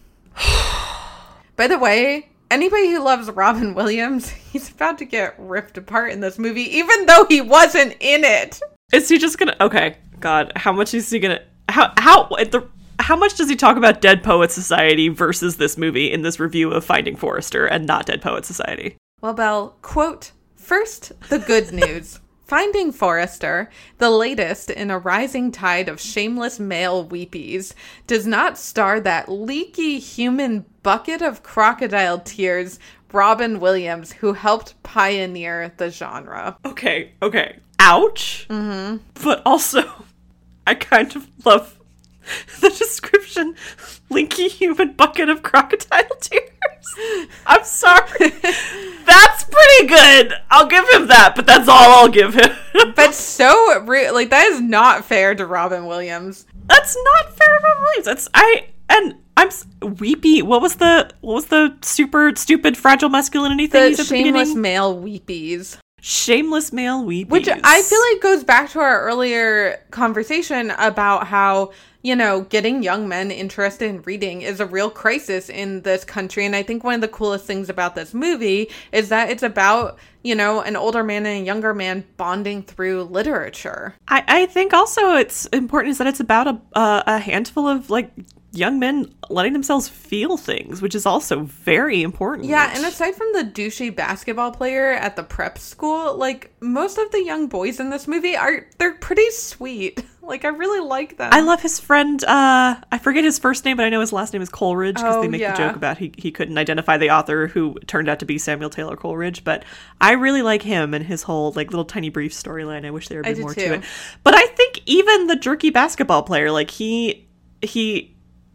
A: By the way, anybody who loves Robin Williams, he's about to get ripped apart in this movie, even though he wasn't in it.
C: Is he just gonna, okay, God, how much is he gonna, how, how, the, How much does he talk about Dead Poets Society versus this movie in this review of Finding Forrester and not Dead Poets Society?
A: Well, Belle, quote, first, the good news. Finding Forrester, the latest in a rising tide of shameless male weepies, does not star that leaky human bucket of crocodile tears, Robin Williams, who helped pioneer the genre.
C: Okay, okay. Ouch.
A: Mm-hmm.
C: But also, I kind of love the description, linky human bucket of crocodile tears. I'm sorry. That's pretty good. I'll give him that, but that's all I'll give him.
A: But so, re- like, that is not fair to Robin Williams.
C: That's not fair to Robin Williams. That's, I, and I'm, weepy, what was the, what was the super stupid fragile masculinity thing?
A: The shameless male weepies.
C: Shameless male weepies.
A: Which I feel like goes back to our earlier conversation about how, you know, getting young men interested in reading is a real crisis in this country. And I think one of the coolest things about this movie is that it's about, you know, an older man and a younger man bonding through literature.
C: I, I think also it's important is that it's about a, uh, a handful of, like, young men letting themselves feel things, which is also very important.
A: Yeah, and aside from the douchey basketball player at the prep school, like, most of the young boys in this movie are, they're pretty sweet. Like, I really like them.
C: I love his friend, uh, I forget his first name, but I know his last name is Coleridge, because
A: oh,
C: they make
A: yeah.
C: the joke about he, he couldn't identify the author, who turned out to be Samuel Taylor Coleridge, but I really like him and his whole, like, little tiny brief storyline. I wish there would be more too. to it. But I think even the jerky basketball player, like, he, he...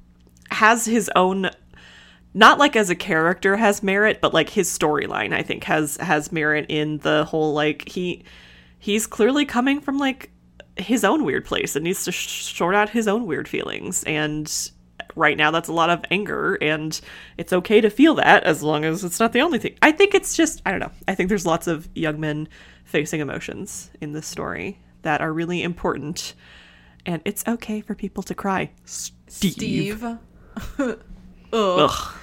C: has his own, not like as a character has merit, but like his storyline I think has has merit in the whole, like, he he's clearly coming from like his own weird place and needs to sh- sort out his own weird feelings, and right now that's a lot of anger, and it's okay to feel that as long as it's not the only thing. I think it's just, I don't know, I think there's lots of young men facing emotions in this story that are really important, and it's okay for people to cry. Steve,
A: Steve.
C: Ugh.
A: Ugh.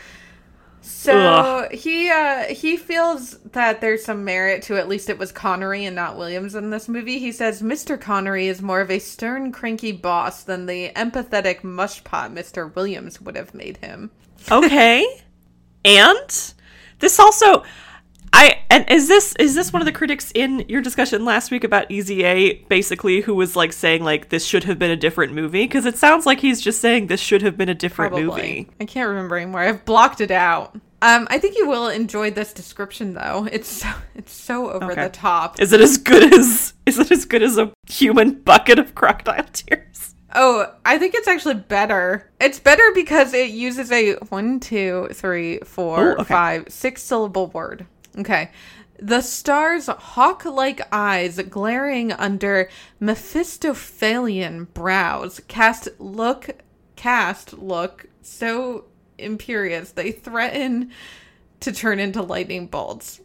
A: So Ugh. he uh, he feels that there's some merit to, at least it was Connery and not Williams in this movie. He says Mister Connery is more of a stern, cranky boss than the empathetic mushpot Mister Williams would have made him.
C: Okay. And this also, I and is this is this one of the critics in your discussion last week about Easy A, basically, who was like saying like this should have been a different movie? Because it sounds like he's just saying this should have been a different
A: Probably.
C: movie.
A: I can't remember anymore. I've blocked it out. Um, I think you will enjoy this description though. It's so it's so over
C: okay.
A: the top.
C: Is it as good as is it as good as a human bucket of crocodile tears?
A: Oh, I think it's actually better. It's better because it uses a one, two, three, four,
C: Ooh, okay.
A: five, six syllable word. Okay. The star's hawk-like eyes glaring under Mephistophelian brows cast look cast look so imperious they threaten to turn into lightning bolts.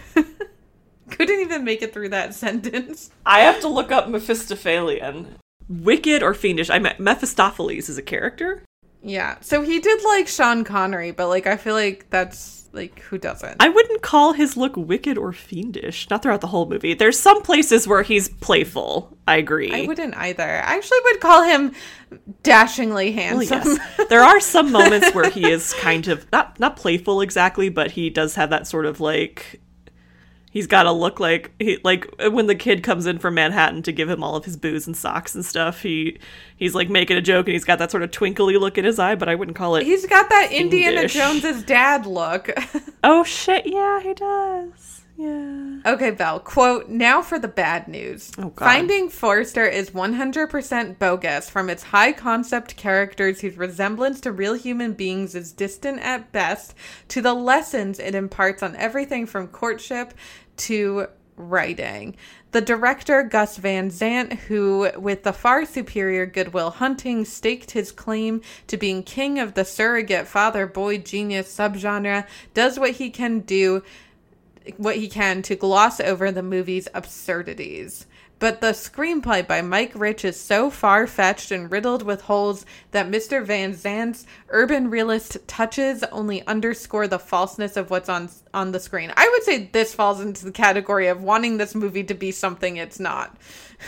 A: Couldn't even make it through that sentence.
C: I have to look up Mephistophelian. Wicked or fiendish? I meant Mephistopheles is a character?
A: Yeah. So he did like Sean Connery, but like I feel like that's like, who doesn't?
C: I wouldn't call his look wicked or fiendish. Not throughout the whole movie. There's some places where he's playful. I agree.
A: I wouldn't either. I actually would call him dashingly handsome.
C: Well, yes. There are some moments where he is kind of, not not playful exactly, but he does have that sort of like, He's got to look like he like when the kid comes in from Manhattan to give him all of his booze and socks and stuff. He he's like making a joke and he's got that sort of twinkly look in his eye, but I wouldn't call it.
A: He's got that
C: fiendish.
A: Indiana Jones's dad look.
C: Oh shit! Yeah, he does. Yeah.
A: Okay, Belle. Quote, now for the bad news.
C: Oh, God.
A: Finding Forrester is one hundred percent bogus from its high concept characters whose resemblance to real human beings is distant at best to the lessons it imparts on everything from courtship to writing. The director, Gus Van Sant, who, with the far superior Good Will Hunting, staked his claim to being king of the surrogate father-boy genius subgenre, does what he can do what he can to gloss over the movie's absurdities. But the screenplay by Mike Rich is so far-fetched and riddled with holes that Mister Van Zant's urban realist touches only underscore the falseness of what's on on the screen. I would say this falls into the category of wanting this movie to be something it's not.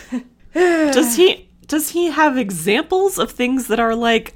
C: Does he does he have examples of things that are like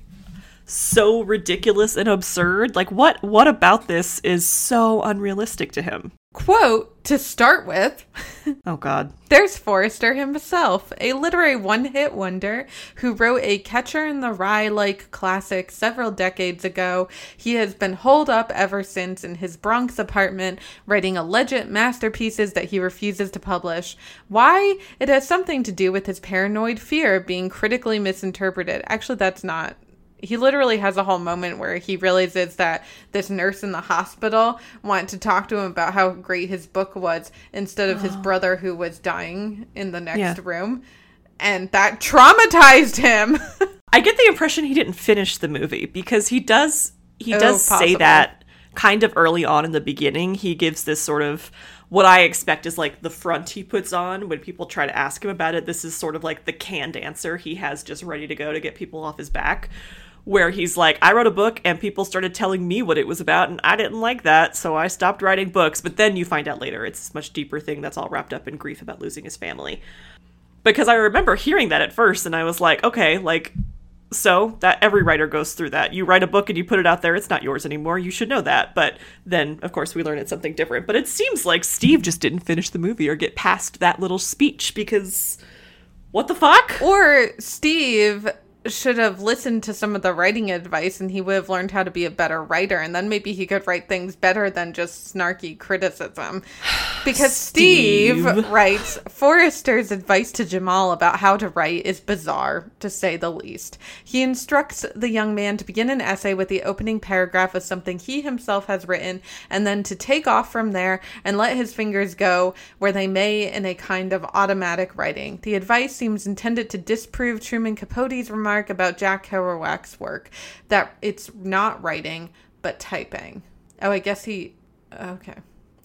C: so ridiculous and absurd? Like what what about this is so unrealistic to him?
A: Quote, to start with,
C: oh God,
A: there's Forrester himself, a literary one-hit wonder who wrote a Catcher in the Rye-like classic several decades ago. He has been holed up ever since in his Bronx apartment, writing alleged masterpieces that he refuses to publish. Why? It has something to do with his paranoid fear of being critically misinterpreted. Actually, that's not... He literally has a whole moment where he realizes that this nurse in the hospital wanted to talk to him about how great his book was instead of his brother who was dying in the next
C: yeah.
A: room. And that traumatized him.
C: I get the impression he didn't finish the movie because he does he
A: oh,
C: does
A: possible.
C: say that kind of early on in the beginning. He gives this sort of what I expect is like the front he puts on when people try to ask him about it. This is sort of like the canned answer he has just ready to go to get people off his back. Where he's like, I wrote a book and people started telling me what it was about and I didn't like that, so I stopped writing books. But then you find out later it's this much deeper thing that's all wrapped up in grief about losing his family. Because I remember hearing that at first and I was like, okay, like, so that every writer goes through that. You write a book and you put it out there, it's not yours anymore. You should know that. But then, of course, we learn it's something different. But it seems like Steve just didn't finish the movie or get past that little speech because what the fuck?
A: Or Steve should have listened to some of the writing advice and he would have learned how to be a better writer, and then maybe he could write things better than just snarky criticism. Because Steve, Steve writes, Forrester's advice to Jamal about how to write is bizarre, to say the least. He instructs the young man to begin an essay with the opening paragraph of something he himself has written, and then to take off from there and let his fingers go where they may in a kind of automatic writing. The advice seems intended to disprove Truman Capote's remark about Jack Kerouac's work, that it's not writing, but typing. Oh, I guess he... Okay.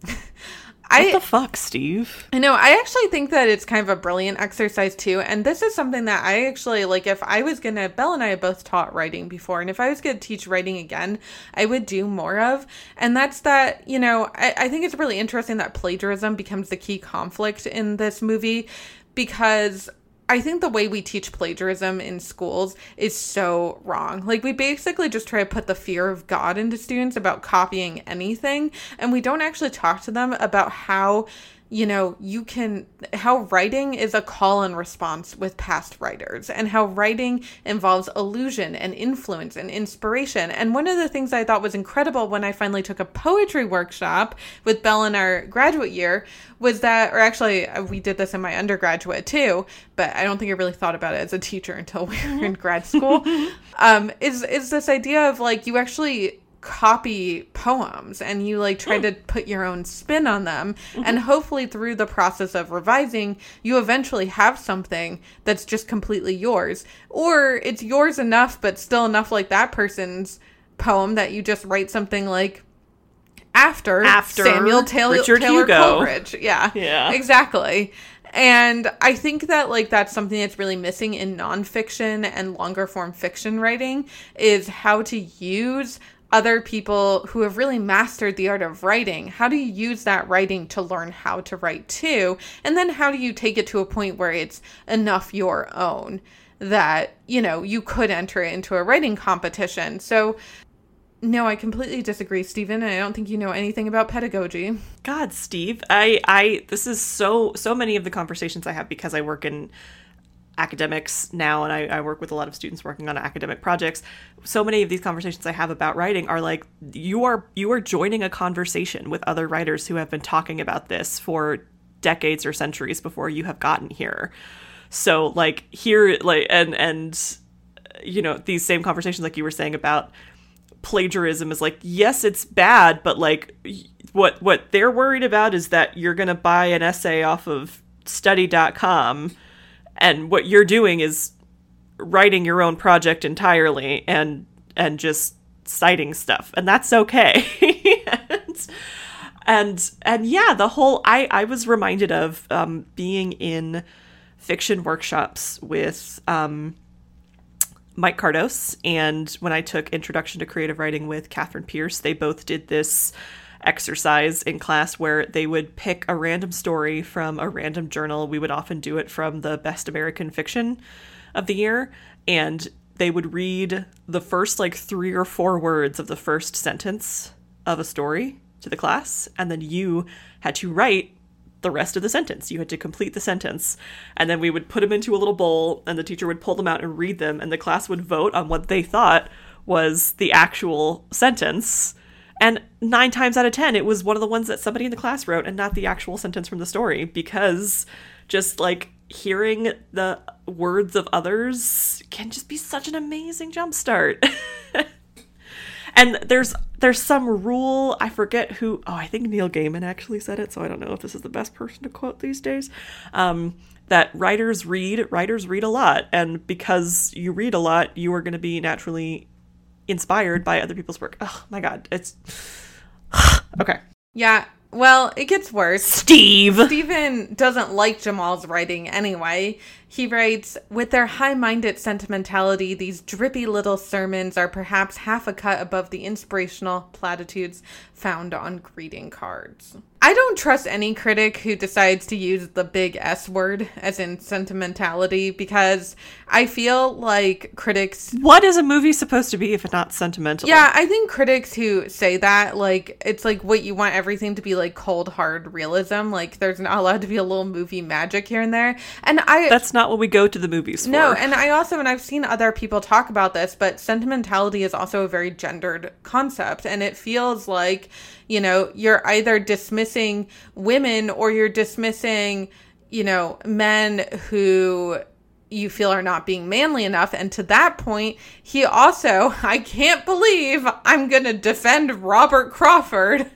C: I,
A: what
C: the fuck, Steve?
A: I know. I actually think that it's kind of a brilliant exercise, too. And this is something that I actually, like, if I was going to... Belle and I have both taught writing before. And if I was going to teach writing again, I would do more of. And that's that, you know, I, I think it's really interesting that plagiarism becomes the key conflict in this movie. Because I think the way we teach plagiarism in schools is so wrong. Like, we basically just try to put the fear of God into students about copying anything, and we don't actually talk to them about how, you know, you can, how writing is a call and response with past writers, and how writing involves illusion and influence and inspiration. And one of the things I thought was incredible when I finally took a poetry workshop with Belle in our graduate year was that, or actually we did this in my undergraduate too, but I don't think I really thought about it as a teacher until we were in grad school, um, is, is this idea of like, you actually copy poems and you like try mm. to put your own spin on them, mm-hmm. and hopefully through the process of revising you eventually have something that's just completely yours, or it's yours enough but still enough like that person's poem that you just write something like after, after Samuel Taylor,
C: Richard
A: Taylor
C: Hugo.
A: Coleridge. Yeah,
C: yeah,
A: exactly. And I think that, like, that's something that's really missing in nonfiction and longer form fiction writing, is how to use other people who have really mastered the art of writing. How do you use that writing to learn how to write too? And then how do you take it to a point where it's enough your own that, you know, you could enter it into a writing competition? So No, I completely disagree, Stephen. I don't think you know anything about pedagogy.
C: God, Steve, I, I, this is so, so many of the conversations I have because I work in academics now, and I, I work with a lot of students working on academic projects. So many of these conversations I have about writing are like, you are, you are joining a conversation with other writers who have been talking about this for decades or centuries before you have gotten here. So like here, like, and, and, you know, these same conversations, like you were saying about plagiarism, is like, yes, it's bad, but like what what they're worried about is that you're going to buy an essay off of study dot com, and what you're doing is writing your own project entirely and and just citing stuff, and that's okay. and, and and yeah, the whole I I was reminded of um being in fiction workshops with um Mike Cardos, and when I took Introduction to Creative Writing with Catherine Pierce, they both did this exercise in class where they would pick a random story from a random journal. We would often do it from the Best American Fiction of the year, and they would read the first like three or four words of the first sentence of a story to the class, and then you had to write the rest of the sentence. You had to complete the sentence, and then we would put them into a little bowl, and the teacher would pull them out and read them, and the class would vote on what they thought was the actual sentence. And nine times out of ten, it was one of the ones that somebody in the class wrote and not the actual sentence from the story, because just like hearing the words of others can just be such an amazing jumpstart. And there's there's some rule, I forget who, oh, I think Neil Gaiman actually said it, so I don't know if this is the best person to quote these days, um, that writers read, writers read a lot, and because you read a lot, you are going to be naturally inspired by other people's work. Oh my God, it's, okay.
A: Yeah, well, it gets worse.
C: Steve!
A: Stephen doesn't like Jamal's writing anyway. He writes, with their high-minded sentimentality, these drippy little sermons are perhaps half a cut above the inspirational platitudes found on greeting cards. I don't trust any critic who decides to use the big S word, as in sentimentality, because I feel like critics...
C: What is a movie supposed to be if it's not sentimental?
A: Yeah, I think critics who say that, like, it's like what you want everything to be like cold, hard realism. Like, there's not allowed to be a little movie magic here and there. And I...
C: That's not what we go to the movies for.
A: No, and I also, and I've seen other people talk about this, but sentimentality is also a very gendered concept, and it feels like, you know, you're either dismissing women or you're dismissing, you know, men who you feel are not being manly enough. And to that point, he also, I can't believe I'm going to defend Robert Crawford.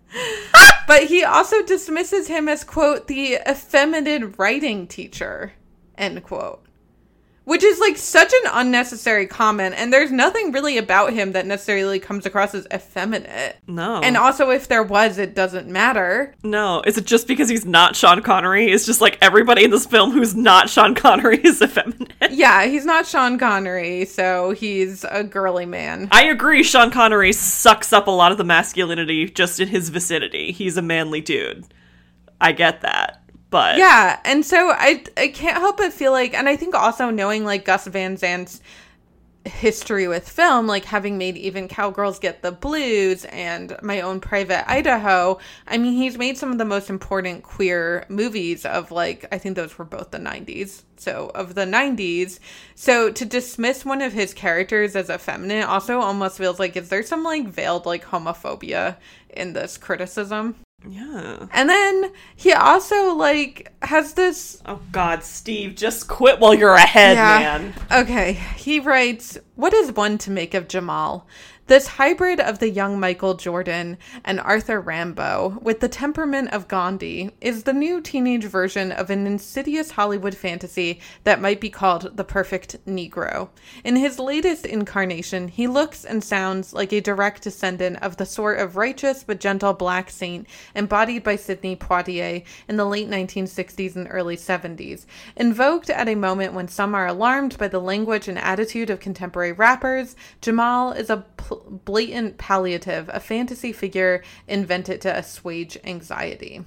A: But he also dismisses him as, quote, the effeminate writing teacher, end quote. Which is like such an unnecessary comment, and there's nothing really about him that necessarily comes across as effeminate.
C: No.
A: And also, if there was, it doesn't matter.
C: No. Is it just because he's not Sean Connery? It's just like everybody in this film who's not Sean Connery is effeminate.
A: Yeah, he's not Sean Connery, so he's a girly man.
C: I agree, Sean Connery sucks up a lot of the masculinity just in his vicinity. He's a manly dude. I get that. But
A: yeah, and so I I can't help but feel like, and I think also knowing like Gus Van Sant's history with film, like having made Even Cowgirls Get the Blues and My Own Private Idaho, I mean, he's made some of the most important queer movies of like, I think those were both the nineties. So of the nineties. So to dismiss one of his characters as effeminate also almost feels like, is there some like veiled like homophobia in this criticism?
C: Yeah.
A: And then he also, like, has this...
C: Oh, God, Steve, just quit while you're ahead, yeah. man.
A: Okay. He writes, what is one to make of Jamal? This hybrid of the young Michael Jordan and Arthur Rambo, with the temperament of Gandhi, is the new teenage version of an insidious Hollywood fantasy that might be called the perfect Negro. In his latest incarnation, he looks and sounds like a direct descendant of the sort of righteous but gentle black saint embodied by Sidney Poitier in the late nineteen sixties and early seventies. Invoked at a moment when some are alarmed by the language and attitude of contemporary rappers, Jamal is a pl- blatant palliative, a fantasy figure invented to assuage anxiety.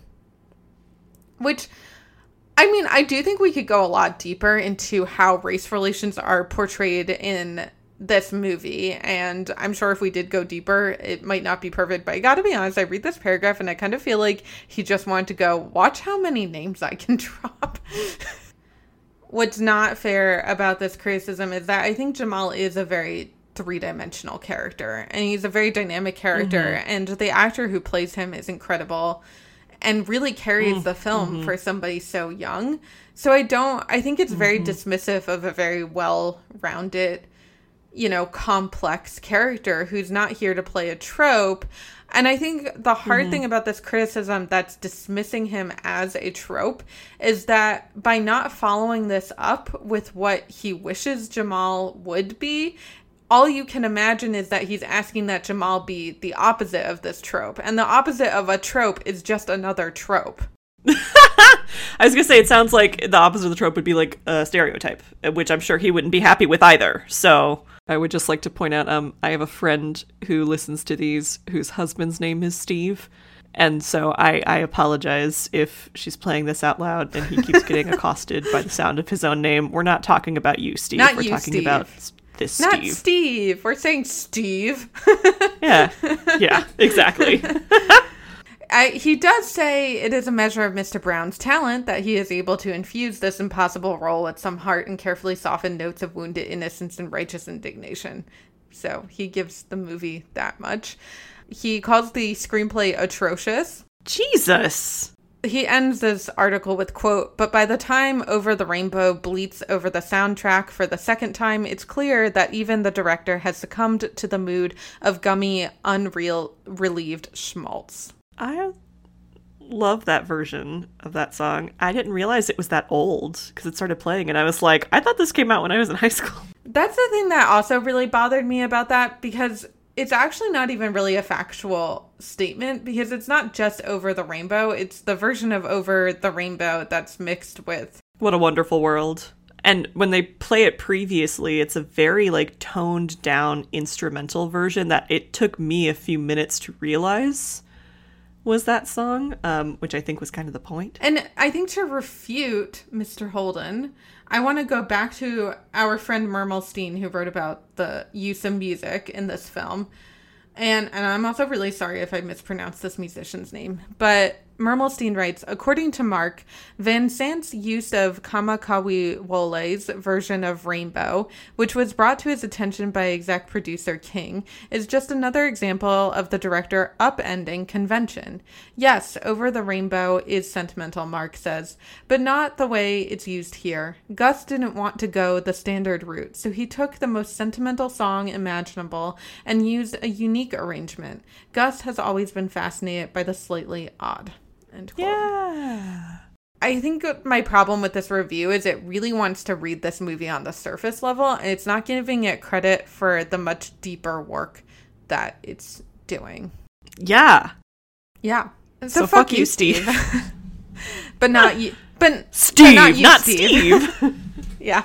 A: Which, I mean, I do think we could go a lot deeper into how race relations are portrayed in this movie, and I'm sure if we did go deeper, it might not be perfect, but I gotta be honest, I read this paragraph and I kind of feel like he just wanted to go, watch how many names I can drop. What's not fair about this criticism is that I think Jamal is a very three-dimensional character, and he's a very dynamic character, mm-hmm. and the actor who plays him is incredible and really carries mm-hmm. the film mm-hmm. for somebody so young. So I don't, I think it's very mm-hmm. dismissive of a very well-rounded, you know, complex character who's not here to play a trope. And I think the hard mm-hmm. thing about this criticism that's dismissing him as a trope is that by not following this up with what he wishes Jamal would be, all you can imagine is that he's asking that Jamal be the opposite of this trope. And the opposite of a trope is just another trope.
C: I was going to say, it sounds like the opposite of the trope would be like a stereotype, which I'm sure he wouldn't be happy with either. So I would just like to point out, um, I have a friend who listens to these whose husband's name is Steve. And so I, I apologize if she's playing this out loud and he keeps getting accosted by the sound of his own name. We're not talking about you, Steve.
A: Not
C: We're
A: you,
C: talking
A: Steve.
C: about this Steve.
A: Not Steve. We're saying Steve.
C: Yeah. Yeah, exactly.
A: I, he does say it is a measure of Mister Brown's talent that he is able to infuse this impossible role with some heart and carefully softened notes of wounded innocence and righteous indignation. So he gives the movie that much. He calls the screenplay atrocious.
C: Jesus.
A: He ends this article with, quote, "But by the time Over the Rainbow bleats over the soundtrack for the second time, it's clear that even the director has succumbed to the mood of gummy, unreal, relieved schmaltz."
C: I love that version of that song. I didn't realize it was that old because it started playing and I was like, I thought this came out when I was in high school.
A: That's the thing that also really bothered me about that, because it's actually not even really a factual statement, because it's not just Over the Rainbow. It's the version of Over the Rainbow that's mixed with
C: What a Wonderful World. And when they play it previously, it's a very like toned down instrumental version that it took me a few minutes to realize was that song, um, which I think was kind of the point.
A: And I think to refute Mister Holden, I want to go back to our friend Mermelstein, who wrote about the use of music in this film. And, and I'm also really sorry if I mispronounced this musician's name. But Mermelstein writes, according to Mark, Van Sant's use of Kamakawiwole's version of Rainbow, which was brought to his attention by exec producer King, is just another example of the director upending convention. Yes, Over the Rainbow is sentimental, Mark says, but not the way it's used here. Gus didn't want to go the standard route, so he took the most sentimental song imaginable and used a unique arrangement. Gus has always been fascinated by the slightly odd. End quote.
C: Yeah.
A: I think my problem with this review is it really wants to read this movie on the surface level, and it's not giving it credit for the much deeper work that it's doing.
C: Yeah.
A: Yeah. So,
C: so
A: fuck,
C: fuck
A: you,
C: you, Steve.
A: Steve. But not you. But
C: Steve,
A: but not, you,
C: not
A: Steve.
C: Steve.
A: Yeah.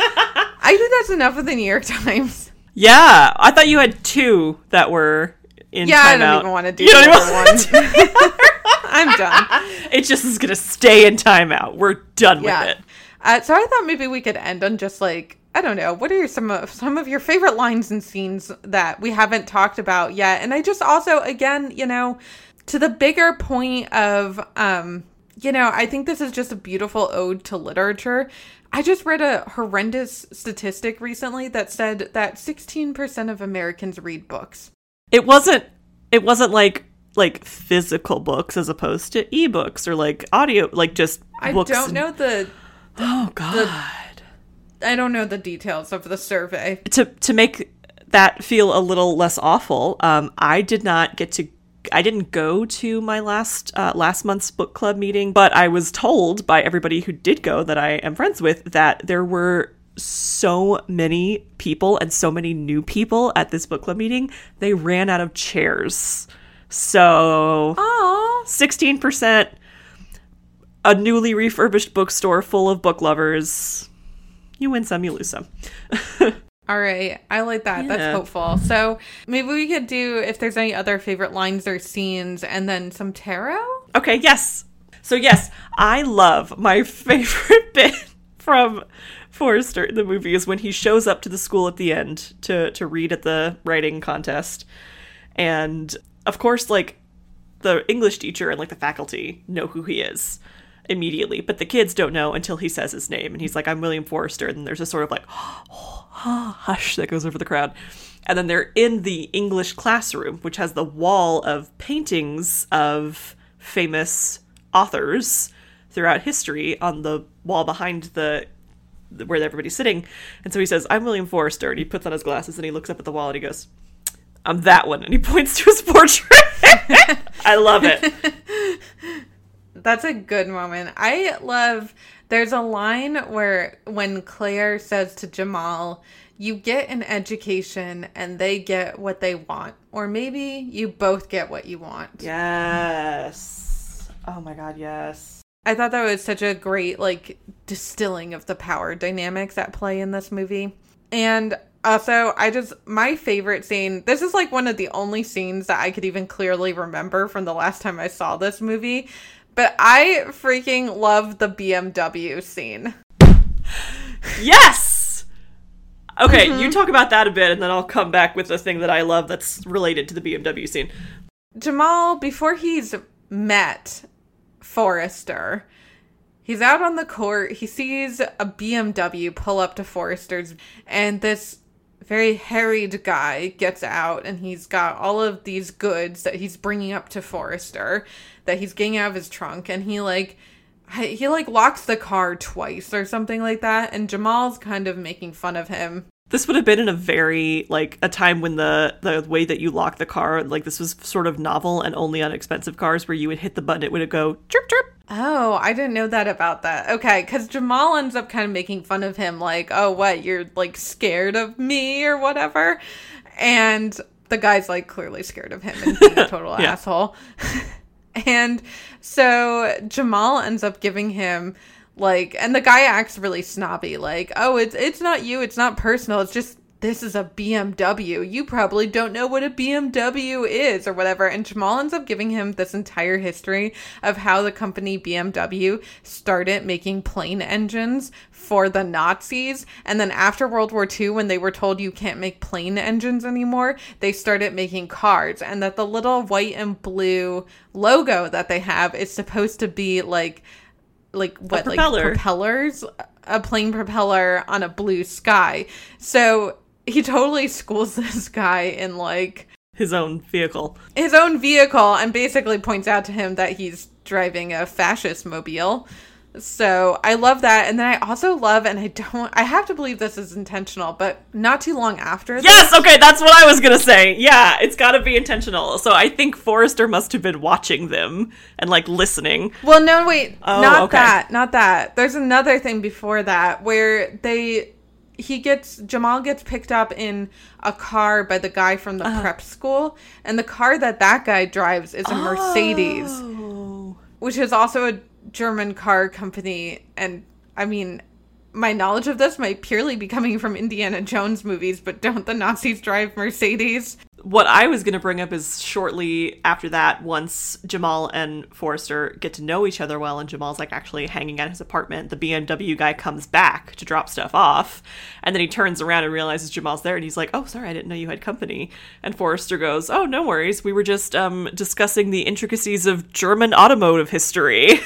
A: I think that's enough of the New York Times.
C: Yeah. I thought you had two that were in
A: yeah,
C: timeout.
A: I don't even want to do
C: you
A: the
C: don't
A: other one. I'm done.
C: It just is going to stay in timeout. We're done
A: yeah.
C: with it.
A: Uh, so I thought maybe we could end on just like, I don't know, what are your, some of some of your favorite lines and scenes that we haven't talked about yet? And I just also, again, you know, to the bigger point of, um, you know, I think this is just a beautiful ode to literature. I just read a horrendous statistic recently that said that sixteen percent of Americans read books.
C: It wasn't, it wasn't like, like physical books as opposed to ebooks or like audio, like just
A: I
C: books.
A: don't know the, the
C: oh God.
A: The, I don't know the details of the survey.
C: To to make that feel a little less awful, um, I did not get to, I didn't go to my last uh, last month's book club meeting, but I was told by everybody who did go that I am friends with that there were so many people and so many new people at this book club meeting. They ran out of chairs. So,
A: Aww.
C: sixteen percent, a newly refurbished bookstore full of book lovers. You win some, you lose some.
A: All right. I like that.
C: Yeah.
A: That's hopeful. So maybe we could do, if there's any other favorite lines or scenes, and then some tarot?
C: Okay, yes. So yes, I love my favorite bit from Forrester in the movie is when he shows up to the school at the end to, to read at the writing contest. And, of course, like, the English teacher and, like, the faculty know who he is immediately. But the kids don't know until he says his name. And he's like, I'm William Forrester. And there's a sort of, like, hush that goes over the crowd. And then they're in the English classroom, which has the wall of paintings of famous authors throughout history on the wall behind the where everybody's sitting. And so he says, I'm William Forrester. And he puts on his glasses and he looks up at the wall and he goes, I'm that one. And he points to his portrait. I love it.
A: That's a good moment. I love, there's a line where when Claire says to Jamal, you get an education and they get what they want. Or maybe you both get what you want.
C: Yes. Oh my God, yes.
A: I thought that was such a great, like, distilling of the power dynamics at play in this movie. And also, I just, my favorite scene, this is like one of the only scenes that I could even clearly remember from the last time I saw this movie. But I freaking love the B M W scene.
C: Yes! Okay,
A: Mm-hmm.
C: you talk about that a bit, and then I'll come back with the thing that I love that's related to the B M W scene.
A: Jamal, before he's met Forrester, he's out on the court. He sees a B M W pull up to Forrester's, and this very harried guy gets out, and he's got all of these goods that he's bringing up to Forrester that he's getting out of his trunk, and he like he like locks the car twice or something like that, and Jamal's kind of making fun of him.
C: This would have been in a very, like, a time when the, the way that you lock the car, like, this was sort of novel and only on expensive cars where you would hit the button, it would go chirp, chirp.
A: Oh, I didn't know that about that. Okay, because Jamal ends up kind of making fun of him, like, oh, what, you're, like, scared of me or whatever? And the guy's, like, clearly scared of him and being a total
C: Yeah.
A: asshole. And so Jamal ends up giving him, like, and the guy acts really snobby, like, oh, it's it's not you, it's not personal, it's just, this is a B M W. You probably don't know what a B M W is or whatever. And Jamal ends up giving him this entire history of how the company B M W started making plane engines for the Nazis. And then after World War Two, when they were told you can't make plane engines anymore, they started making cars. And that the little white and blue logo that they have is supposed to be like, like what, like propellers, a plane propeller on a blue sky. So he totally schools this guy in, like,
C: His own vehicle.
A: His own vehicle, and basically points out to him that he's driving a fascist mobile. So I love that. And then I also love, and I don't, I have to believe this is intentional, but not too long after this.
C: Yes, okay, that's what I was gonna say. Yeah, it's gotta be intentional. So I think Forrester must have been watching them and, like, listening.
A: Well, no, wait,
C: oh,
A: not
C: okay.
A: that, not that. There's another thing before that where they, he gets, Jamal gets picked up in a car by the guy from the uh. prep school, and the car that that guy drives is a
C: oh.
A: Mercedes, which is also a German car company. And I mean, my knowledge of this might purely be coming from Indiana Jones movies, but don't the Nazis drive Mercedes?
C: What I was going to bring up is shortly after that, once Jamal and Forrester get to know each other well, and Jamal's like actually hanging at his apartment, the B M W guy comes back to drop stuff off, and then he turns around and realizes Jamal's there, and he's like, oh, sorry, I didn't know you had company. And Forrester goes, oh, no worries, we were just um discussing the intricacies of German automotive history.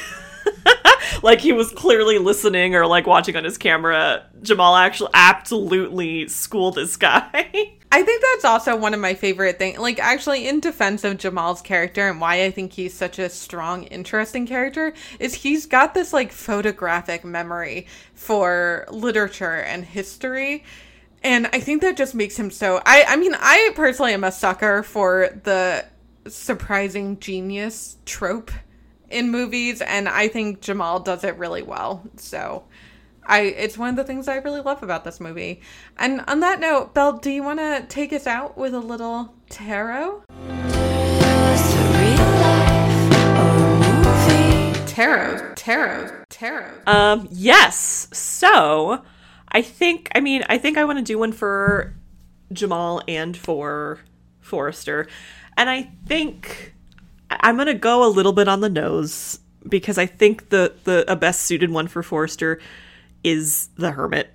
C: Like, he was clearly listening or, like, watching on his camera. Jamal actually absolutely schooled this guy.
A: I think that's also one of my favorite things. Like, actually, in defense of Jamal's character and why I think he's such a strong, interesting character, is he's got this, like, photographic memory for literature and history. And I think that just makes him so... I, I mean, I personally am a sucker for the surprising genius trope in movies, and I think Jamal does it really well. So I it's one of the things I really love about this movie. And on that note, Belle, do you want to take us out with a little tarot? Tarot, tarot, tarot.
C: Um, yes. So I think, I mean, I think I want to do one for Jamal and for Forrester. And I think I'm going to go a little bit on the nose, because I think the, the a best suited one for Forrester is the hermit.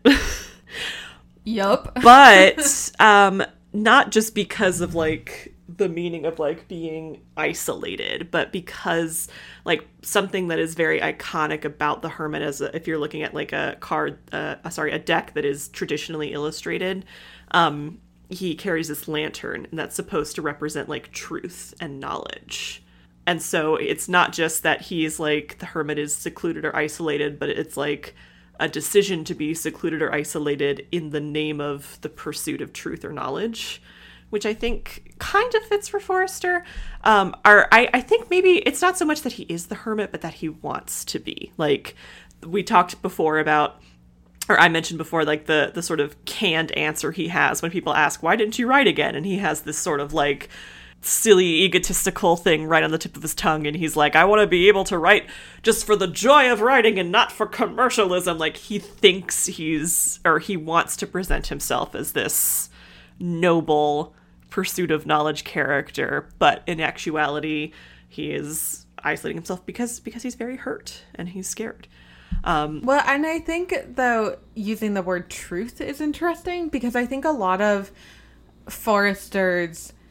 A: Yup.
C: But um, not just because of like the meaning of like being isolated, but because like something that is very iconic about the hermit, as a, if you're looking at like a card, uh, sorry, a deck that is traditionally illustrated, um, he carries this lantern, and that's supposed to represent like truth and knowledge. And so it's not just that he's like the hermit is secluded or isolated, but it's like a decision to be secluded or isolated in the name of the pursuit of truth or knowledge, which I think kind of fits for Forrester. Um, or I, I think maybe it's not so much that he is the hermit, but that he wants to be. Like we talked before about, or I mentioned before, like the the sort of canned answer he has when people ask, why didn't you write again? And he has this sort of like silly egotistical thing right on the tip of his tongue, and he's like, I want to be able to write just for the joy of writing and not for commercialism. Like he thinks he's, or he wants to present himself as this noble pursuit of knowledge character, but in actuality he is isolating himself because because he's very hurt and he's scared. Um,
A: well, and I think, though, using the word truth is interesting, because I think a lot of Forrester's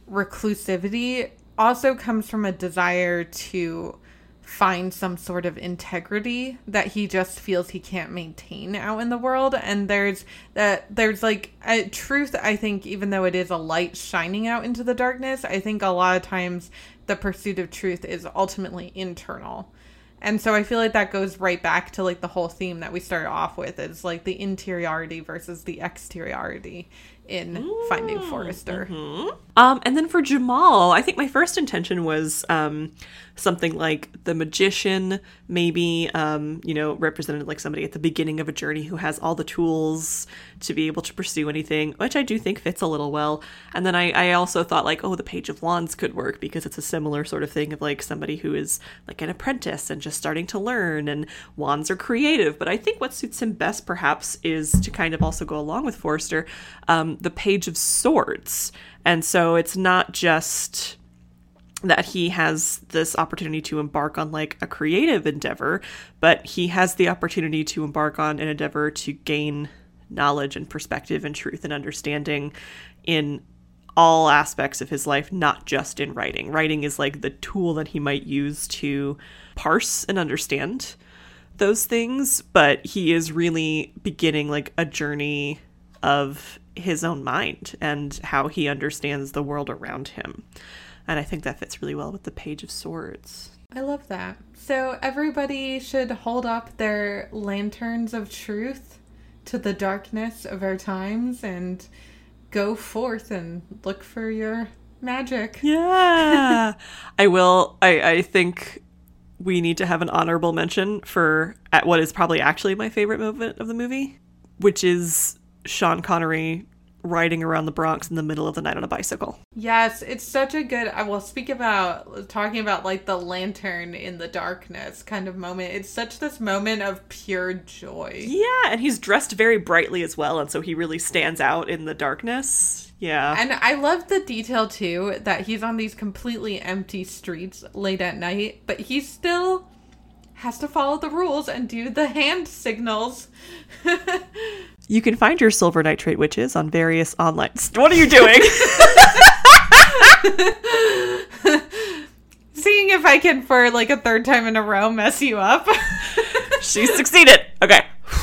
A: reclusivity also comes from a desire to find some sort of integrity that he just feels he can't maintain out in the world. And there's that there's like a truth, I think, even though it is a light shining out into the darkness, I think a lot of times the pursuit of truth is ultimately internal. And so I feel like that goes right back to like the whole theme that we started off with. It's like the interiority versus the exteriority in mm, Finding Forrester.
C: Mm-hmm. Um, and then for Jamal, I think my first intention was um, something like the magician, maybe, um, you know, represented like somebody at the beginning of a journey who has all the tools to be able to pursue anything, which I do think fits a little well. And then I, I also thought like, oh, the Page of Wands could work because it's a similar sort of thing of like somebody who is like an apprentice and just starting to learn, and wands are creative. But I think what suits him best perhaps is to kind of also go along with Forrester, um, the Page of Swords. And so it's not just that he has this opportunity to embark on like a creative endeavor, but he has the opportunity to embark on an endeavor to gain knowledge and perspective and truth and understanding in all aspects of his life, not just in writing. Writing is like the tool that he might use to parse and understand those things, but he is really beginning like a journey of his own mind and how he understands the world around him. And I think that fits really well with the Page of Swords.
A: I love that. So everybody should hold up their lanterns of truth to the darkness of our times and go forth and look for your magic.
C: Yeah. I will. I, I think we need to have an honorable mention for at what is probably actually my favorite moment of the movie, which is Sean Connery riding around the Bronx in the middle of the night on a bicycle.
A: Yes, it's such a good, I will speak about, talking about like the lantern in the darkness kind of moment. It's such this moment of pure joy.
C: Yeah, and he's dressed very brightly as well, and so he really stands out in the darkness. Yeah.
A: And I love the detail too, that he's on these completely empty streets late at night, but he still has to follow the rules and do the hand signals.
C: You can find your Silver Nitrate Witches on various online... What are you doing?
A: Seeing if I can, for like a third time in a row, mess you up.
C: She succeeded. Okay.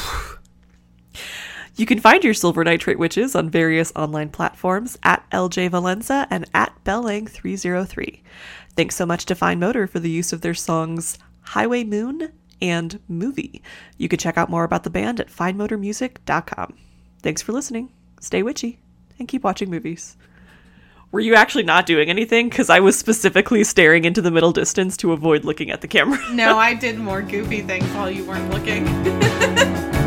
C: You can find your Silver Nitrate Witches on various online platforms at L J Valenza and at Bellang three oh three. Thanks so much to Fine Motor for the use of their songs Highway Moon and Movie. You can check out more about the band at fine motor music dot com. Thanks for listening. Stay witchy and keep watching movies. Were you actually not doing anything? Because I was specifically staring into the middle distance to avoid looking at the camera.
A: No, I did more goofy things while you weren't looking.